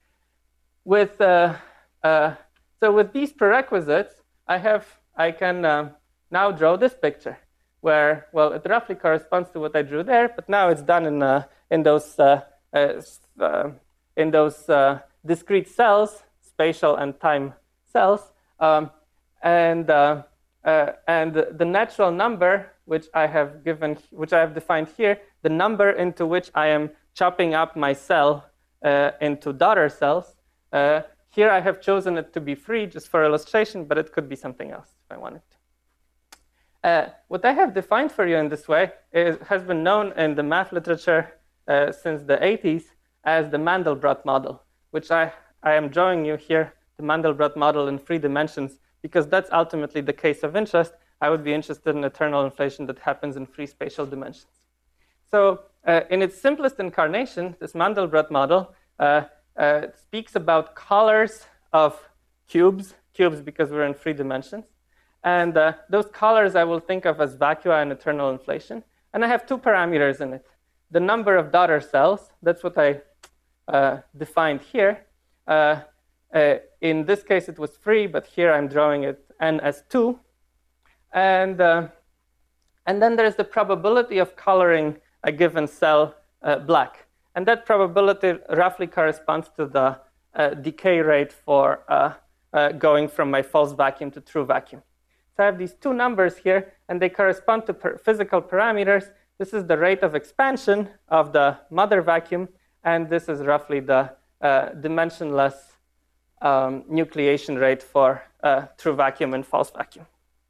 With, uh, uh, so with these prerequisites, I, have, I can uh, now draw this picture, where, well, it roughly corresponds to what I drew there, but now it's done in, uh, in those, uh, uh, in those uh, discrete cells, spatial and time cells. Um, and, uh, uh, and the natural number, which I have given, which I have defined here, the number into which I am chopping up my cell uh, into daughter cells, uh, here I have chosen it to be free just for illustration, but it could be something else if I wanted to. Uh, what I have defined for you in this way is, has been known in the math literature uh, since the eighties as the Mandelbrot model, which I, I am drawing you here, the Mandelbrot model in three dimensions, because that's ultimately the case of interest. I would be interested in eternal inflation that happens in three spatial dimensions. So uh, in its simplest incarnation, this Mandelbrot model uh, uh, speaks about colors of cubes, cubes because we're in three dimensions. And uh, those colors I will think of as vacua and eternal inflation. And I have two parameters in it. The number of daughter cells, that's what I uh, defined here. Uh, uh, in this case, it was three, but here I'm drawing it n as two. And, uh, and then there's the probability of coloring a given cell uh, black. And that probability roughly corresponds to the uh, decay rate for uh, uh, going from my false vacuum to true vacuum. So I have these two numbers here, and they correspond to per physical parameters. This is the rate of expansion of the mother vacuum, and this is roughly the uh, dimensionless um, nucleation rate for uh, true vacuum and false vacuum.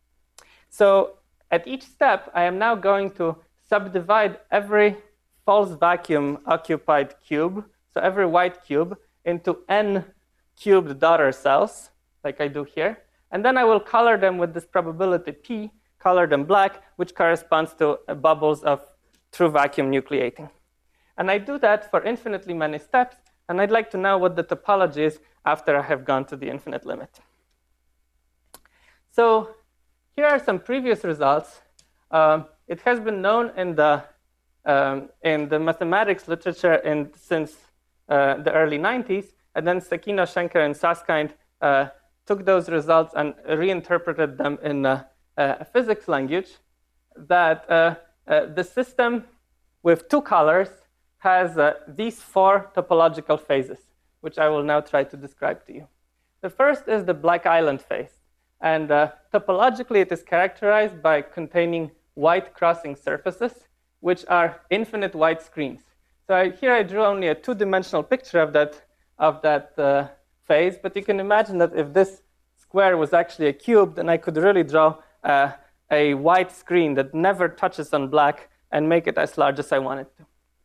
So at each step, I am now going to subdivide every false vacuum occupied cube, so every white cube, into n cubed daughter cells, like I do here. And then I will color them with this probability p, color them black, which corresponds to uh, bubbles of true vacuum nucleating. And I do that for infinitely many steps, and I'd like to know what the topology is after I have gone to the infinite limit. So here are some previous results. Um, it has been known in the um, in the mathematics literature in, since uh, the early nineties, and then Sakina, Schenker, and Susskind uh, took those results and reinterpreted them in uh, a physics language, that uh, uh, the system with two colors has uh, these four topological phases, which I will now try to describe to you. The first is the Black Island phase. And uh, topologically, it is characterized by containing white crossing surfaces, which are infinite white screens. So I, here I drew only a two-dimensional picture of that, of that uh, phase, but you can imagine that if this square was actually a cube, then I could really draw uh, a white screen that never touches on black and make it as large as I want it to.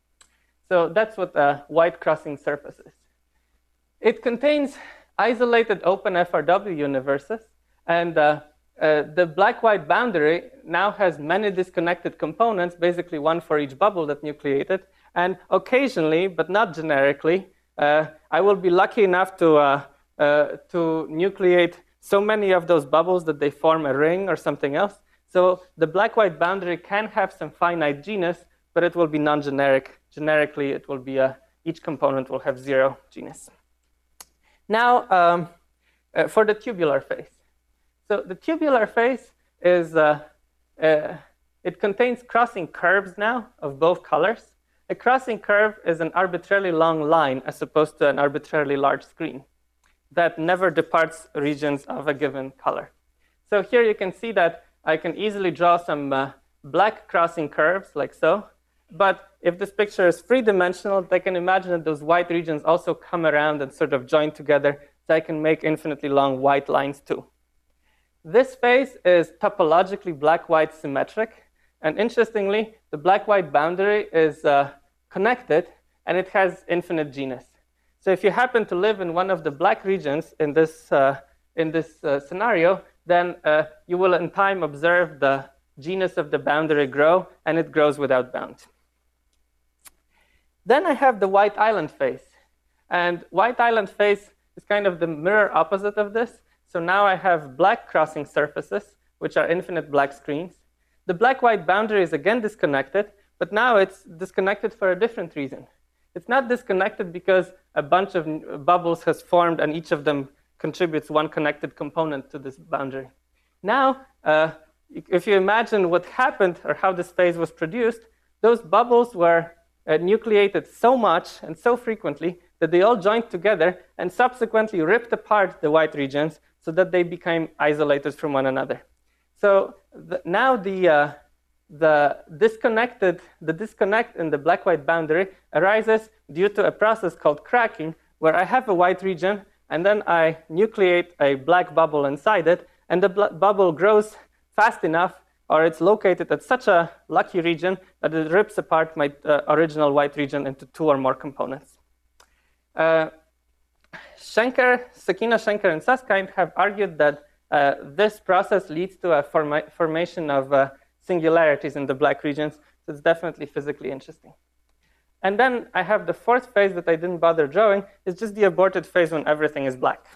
So that's what a white crossing surface is. It contains isolated open F R W universes, and uh, uh, the black-white boundary now has many disconnected components, basically one for each bubble that nucleated, and occasionally, but not generically, uh, I will be lucky enough to, uh, uh, to nucleate so many of those bubbles that they form a ring or something else. So the black-white boundary can have some finite genus, but it will be non-generic. Generically, it will be a, each component will have zero genus. Now, um, uh, for the tubular phase. So the tubular phase is, uh, uh, it contains crossing curves now of both colors. A crossing curve is an arbitrarily long line as opposed to an arbitrarily large screen that never departs regions of a given color. So here you can see that I can easily draw some uh, black crossing curves like so. But if this picture is three-dimensional, I can imagine that those white regions also come around and sort of join together, so I can make infinitely long white lines too. This phase is topologically black-white symmetric. And interestingly, the black-white boundary is uh, connected, and it has infinite genus. So if you happen to live in one of the black regions in this, uh, in this uh, scenario, then uh, you will in time observe the genus of the boundary grow, and it grows without bound. Then I have the white island phase. And white island phase is kind of the mirror opposite of this. So now I have black crossing surfaces, which are infinite black screens. The black-white boundary is again disconnected, but now it's disconnected for a different reason. It's not disconnected because a bunch of bubbles has formed and each of them contributes one connected component to this boundary. Now, uh, if you imagine what happened or how this phase was produced, those bubbles were uh, nucleated so much and so frequently that they all joined together and subsequently ripped apart the white regions so that they became isolated from one another. So the, now the, uh, the, disconnected, the disconnect in the black-white boundary arises due to a process called cracking, where I have a white region, and then I nucleate a black bubble inside it, and the bubble grows fast enough, or it's located at such a lucky region that it rips apart my uh, original white region into two or more components. Uh, Schenker, Sakina, Schenker, and Susskind have argued that uh, this process leads to a forma formation of uh, singularities in the black regions, so it's definitely physically interesting. And then I have the fourth phase that I didn't bother drawing. It's just the aborted phase when everything is black.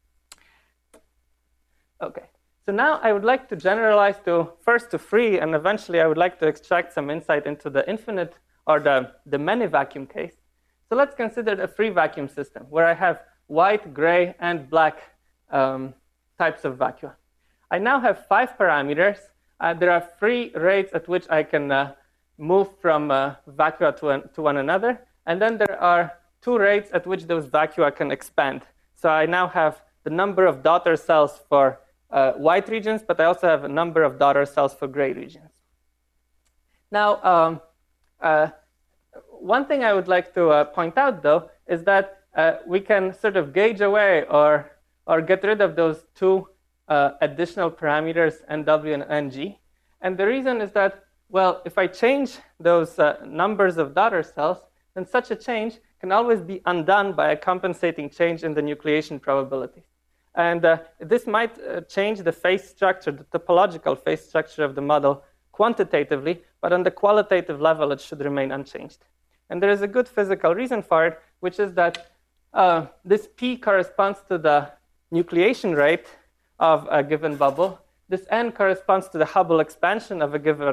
Okay. So now I would like to generalize to first to free, and eventually I would like to extract some insight into the infinite or the, the many vacuum case. So let's consider a free vacuum system where I have white, gray, and black um, types of vacua. I now have five parameters. Uh, there are three rates at which I can uh, move from uh, vacua to, an, to one another. And then there are two rates at which those vacua can expand. So I now have the number of daughter cells for Uh, white regions, but I also have a number of daughter cells for gray regions. Now, um, uh, one thing I would like to uh, point out, though, is that uh, we can sort of gauge away or, or get rid of those two uh, additional parameters, N W and N G. And the reason is that, well, if I change those uh, numbers of daughter cells, then such a change can always be undone by a compensating change in the nucleation probabilities. And uh, this might uh, change the phase structure, the topological phase structure of the model quantitatively, but on the qualitative level, it should remain unchanged. And there is a good physical reason for it, which is that uh, this P corresponds to the nucleation rate of a given bubble. This N corresponds to the Hubble expansion of a given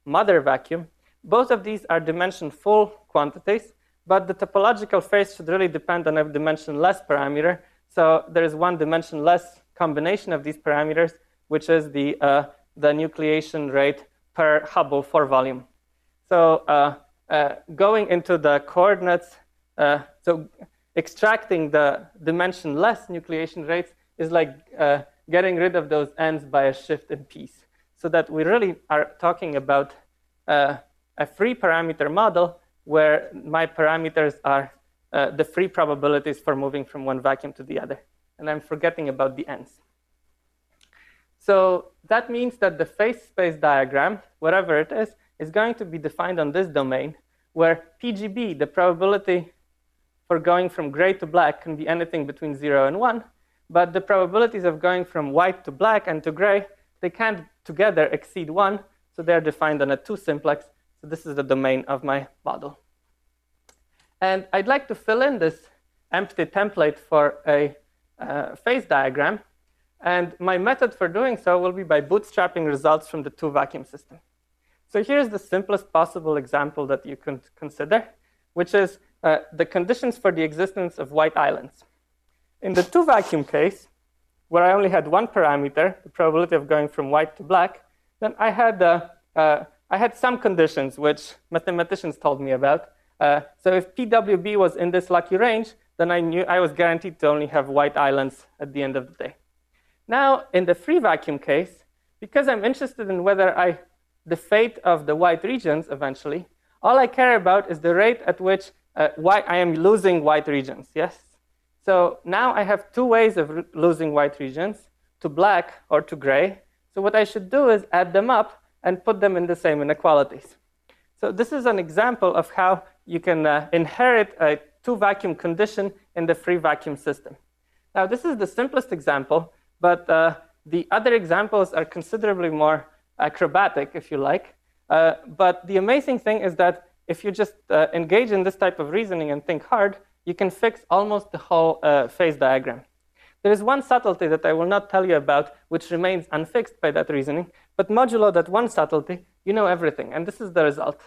mother vacuum. Both of these are dimension full quantities, but the topological phase should really depend on a dimension-less parameter. So there is one dimension-less combination of these parameters, which is the, uh, the nucleation rate per Hubble for volume. So uh, uh, going into the coordinates, uh, so extracting the dimension-less nucleation rates is like uh, getting rid of those ends by a shift in piece, so that we really are talking about uh, a free parameter model where my parameters are uh, the free probabilities for moving from one vacuum to the other. And I'm forgetting about the ends. So that means that the phase space diagram, whatever it is, is going to be defined on this domain, where P G B, the probability for going from gray to black, can be anything between zero and one. But the probabilities of going from white to black and to gray, they can't together exceed one. So they're defined on a two simplex. So this is the domain of my model. And I'd like to fill in this empty template for a uh, phase diagram. And my method for doing so will be by bootstrapping results from the two vacuum system. So here's the simplest possible example that you can consider, which is uh, the conditions for the existence of white islands. In the two vacuum case, where I only had one parameter, the probability of going from white to black, then I had uh, uh, I had some conditions which mathematicians told me about. Uh, so if P W B was in this lucky range, then I knew I was guaranteed to only have white islands at the end of the day. Now, in the free vacuum case, because I'm interested in whether I, the fate of the white regions eventually, all I care about is the rate at which uh, white, I am losing white regions, yes? So now I have two ways of losing white regions, to black or to gray. So what I should do is add them up and put them in the same inequalities. So this is an example of how you can uh, inherit a two vacuum condition in the free vacuum system. Now this is the simplest example, but uh, the other examples are considerably more acrobatic, if you like. Uh, but the amazing thing is that if you just uh, engage in this type of reasoning and think hard, you can fix almost the whole uh, phase diagram. There is one subtlety that I will not tell you about, which remains unfixed by that reasoning, but modulo that one subtlety, you know everything, and this is the result.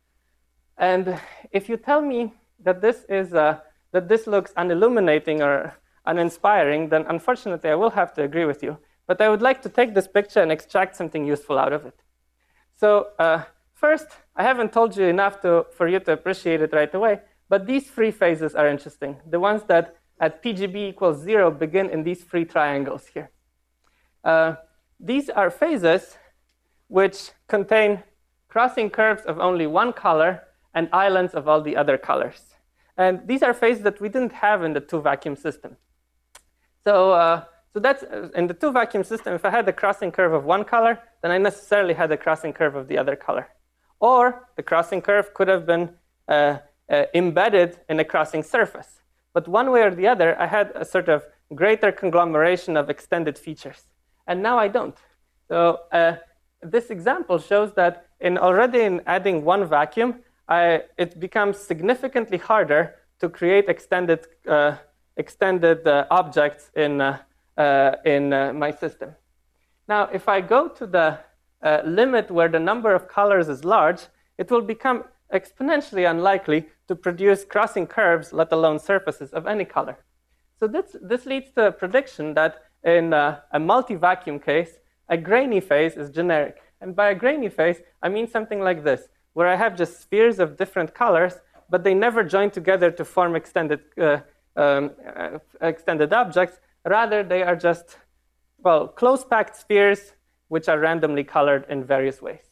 And if you tell me that this is uh, that this looks unilluminating or uninspiring, then unfortunately I will have to agree with you. But I would like to take this picture and extract something useful out of it. So uh, first, I haven't told you enough to, for you to appreciate it right away, but these free phases are interesting. The ones that at P G B equals zero begin in these free triangles here. Uh, these are phases which contain crossing curves of only one color and islands of all the other colors. And these are phases that we didn't have in the two vacuum system. So, uh, so that's in the two vacuum system, if I had a crossing curve of one color, then I necessarily had a crossing curve of the other color. Or the crossing curve could have been uh, uh, embedded in a crossing surface. But one way or the other, I had a sort of greater conglomeration of extended features. And now I don't. So uh, this example shows that in already in adding one vacuum, I, it becomes significantly harder to create extended, uh, extended uh, objects in, uh, uh, in uh, my system. Now, if I go to the uh, limit where the number of colors is large, it will become exponentially unlikely to produce crossing curves, let alone surfaces of any color. So this, this leads to a prediction that in uh, a multi-vacuum case, a grainy phase is generic. And by a grainy phase, I mean something like this, where I have just spheres of different colors, but they never join together to form extended, uh, um, uh, extended objects. Rather, they are just, well, close-packed spheres which are randomly colored in various ways.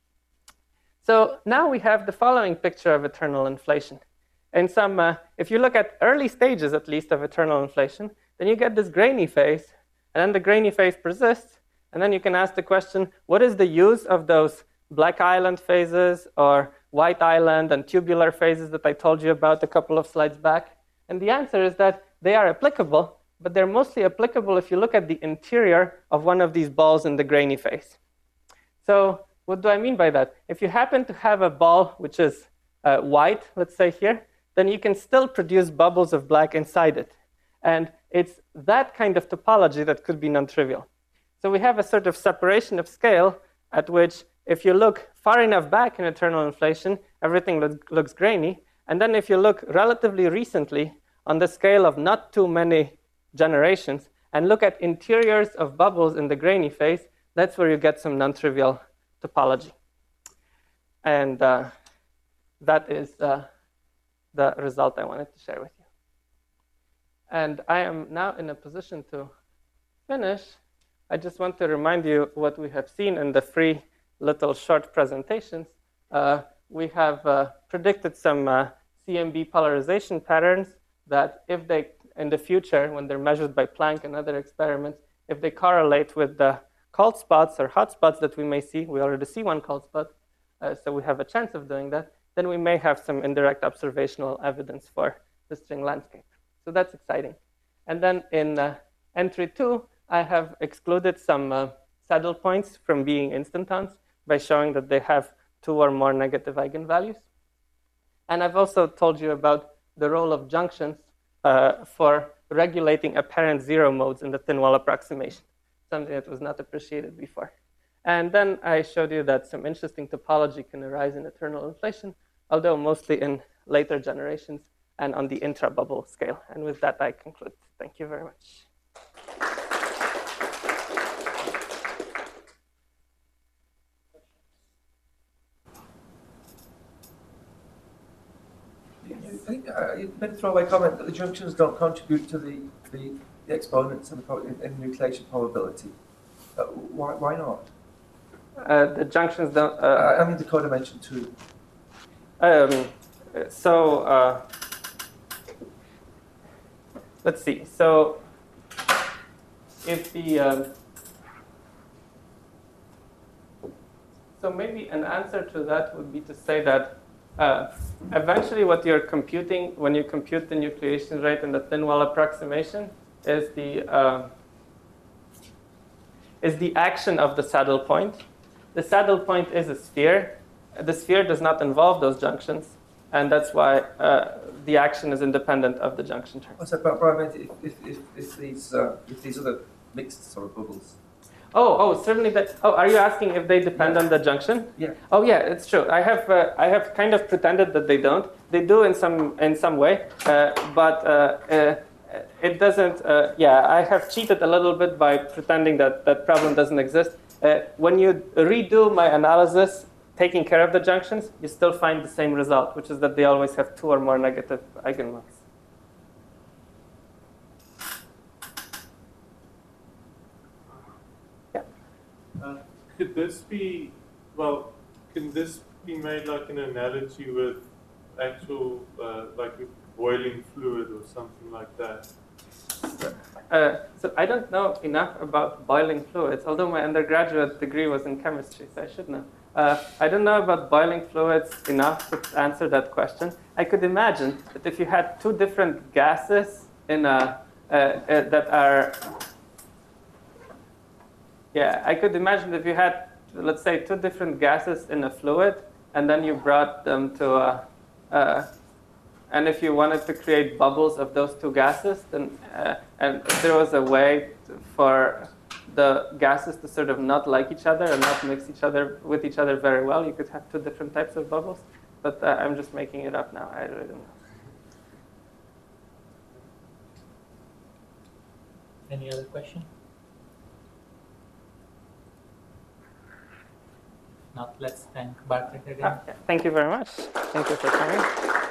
So now we have the following picture of eternal inflation. In some, uh, if you look at early stages, at least, of eternal inflation, then you get this grainy phase, and then the grainy phase persists, and then you can ask the question, what is the use of those black island phases or white island and tubular phases that I told you about a couple of slides back? And the answer is that they are applicable, but they're mostly applicable if you look at the interior of one of these balls in the grainy phase. So what do I mean by that? If you happen to have a ball which is uh, white, let's say here, then you can still produce bubbles of black inside it. And it's that kind of topology that could be non-trivial. So we have a sort of separation of scale at which if you look far enough back in eternal inflation, everything look, looks grainy. And then if you look relatively recently on the scale of not too many generations and look at interiors of bubbles in the grainy phase, that's where you get some non-trivial topology. And uh, that is uh, the result I wanted to share with you. And I am now in a position to finish. I just want to remind you what we have seen in the three little short presentations. Uh, we have uh, predicted some uh, C M B polarization patterns that if they, in the future, when they're measured by Planck and other experiments, if they correlate with the cold spots or hot spots that we may see, we already see one cold spot, uh, so we have a chance of doing that, then we may have some indirect observational evidence for the string landscape. So that's exciting. And then in uh, entry two, I have excluded some uh, saddle points from being instantons by showing that they have two or more negative eigenvalues. And I've also told you about the role of junctions uh, for regulating apparent zero modes in the thin wall approximation, something that was not appreciated before. And then I showed you that some interesting topology can arise in eternal inflation, although mostly in later generations and on the intra-bubble scale. And with that, I conclude. Thank you very much. I think uh, you made a throwaway comment that the junctions don't contribute to the, the, the exponents and the, in, in nucleation probability. Uh, why, why not? Uh, the junctions don't... Uh, Uh, I mean the codimension too. Um, so, uh, let's see. So, if the... Um, so maybe an answer to that would be to say that uh, eventually what you're computing when you compute the nucleation rate in the thin wall approximation is the, uh, is the action of the saddle point. The saddle point is a sphere. The sphere does not involve those junctions, and that's why uh, the action is independent of the junction term. Oh, so, but, but I meant if, if, if, if, these, uh, if these other mixed sort of bubbles. Oh, oh, certainly. That. Oh, are you asking if they depend on the junction? Yeah. Oh, yeah, it's true. I have, uh, I have kind of pretended that they don't. They do in some, in some way, uh, but uh, uh, it doesn't. Uh, yeah, I have cheated a little bit by pretending that that problem doesn't exist. Uh, when you redo my analysis, taking care of the junctions, you still find the same result, which is that they always have two or more negative eigenmodes. Yeah. Uh, could this be, well, can this be made like an analogy with actual, uh, like with boiling fluid or something like that? Uh, so I don't know enough about boiling fluids, although my undergraduate degree was in chemistry, so I should know. Uh, I don't know about boiling fluids enough to answer that question. I could imagine that if you had two different gases in a, uh, uh, that are, yeah, I could imagine if you had, let's say, two different gases in a fluid, and then you brought them to a, uh, and if you wanted to create bubbles of those two gases, then uh, and if there was a way to, for the gases to sort of not like each other and not mix each other with each other very well, you could have two different types of bubbles. But uh, I'm just making it up now. I really don't know. Any other question? Not, let's thank Bartek again. Ah, yeah. Thank you very much. Thank you for coming.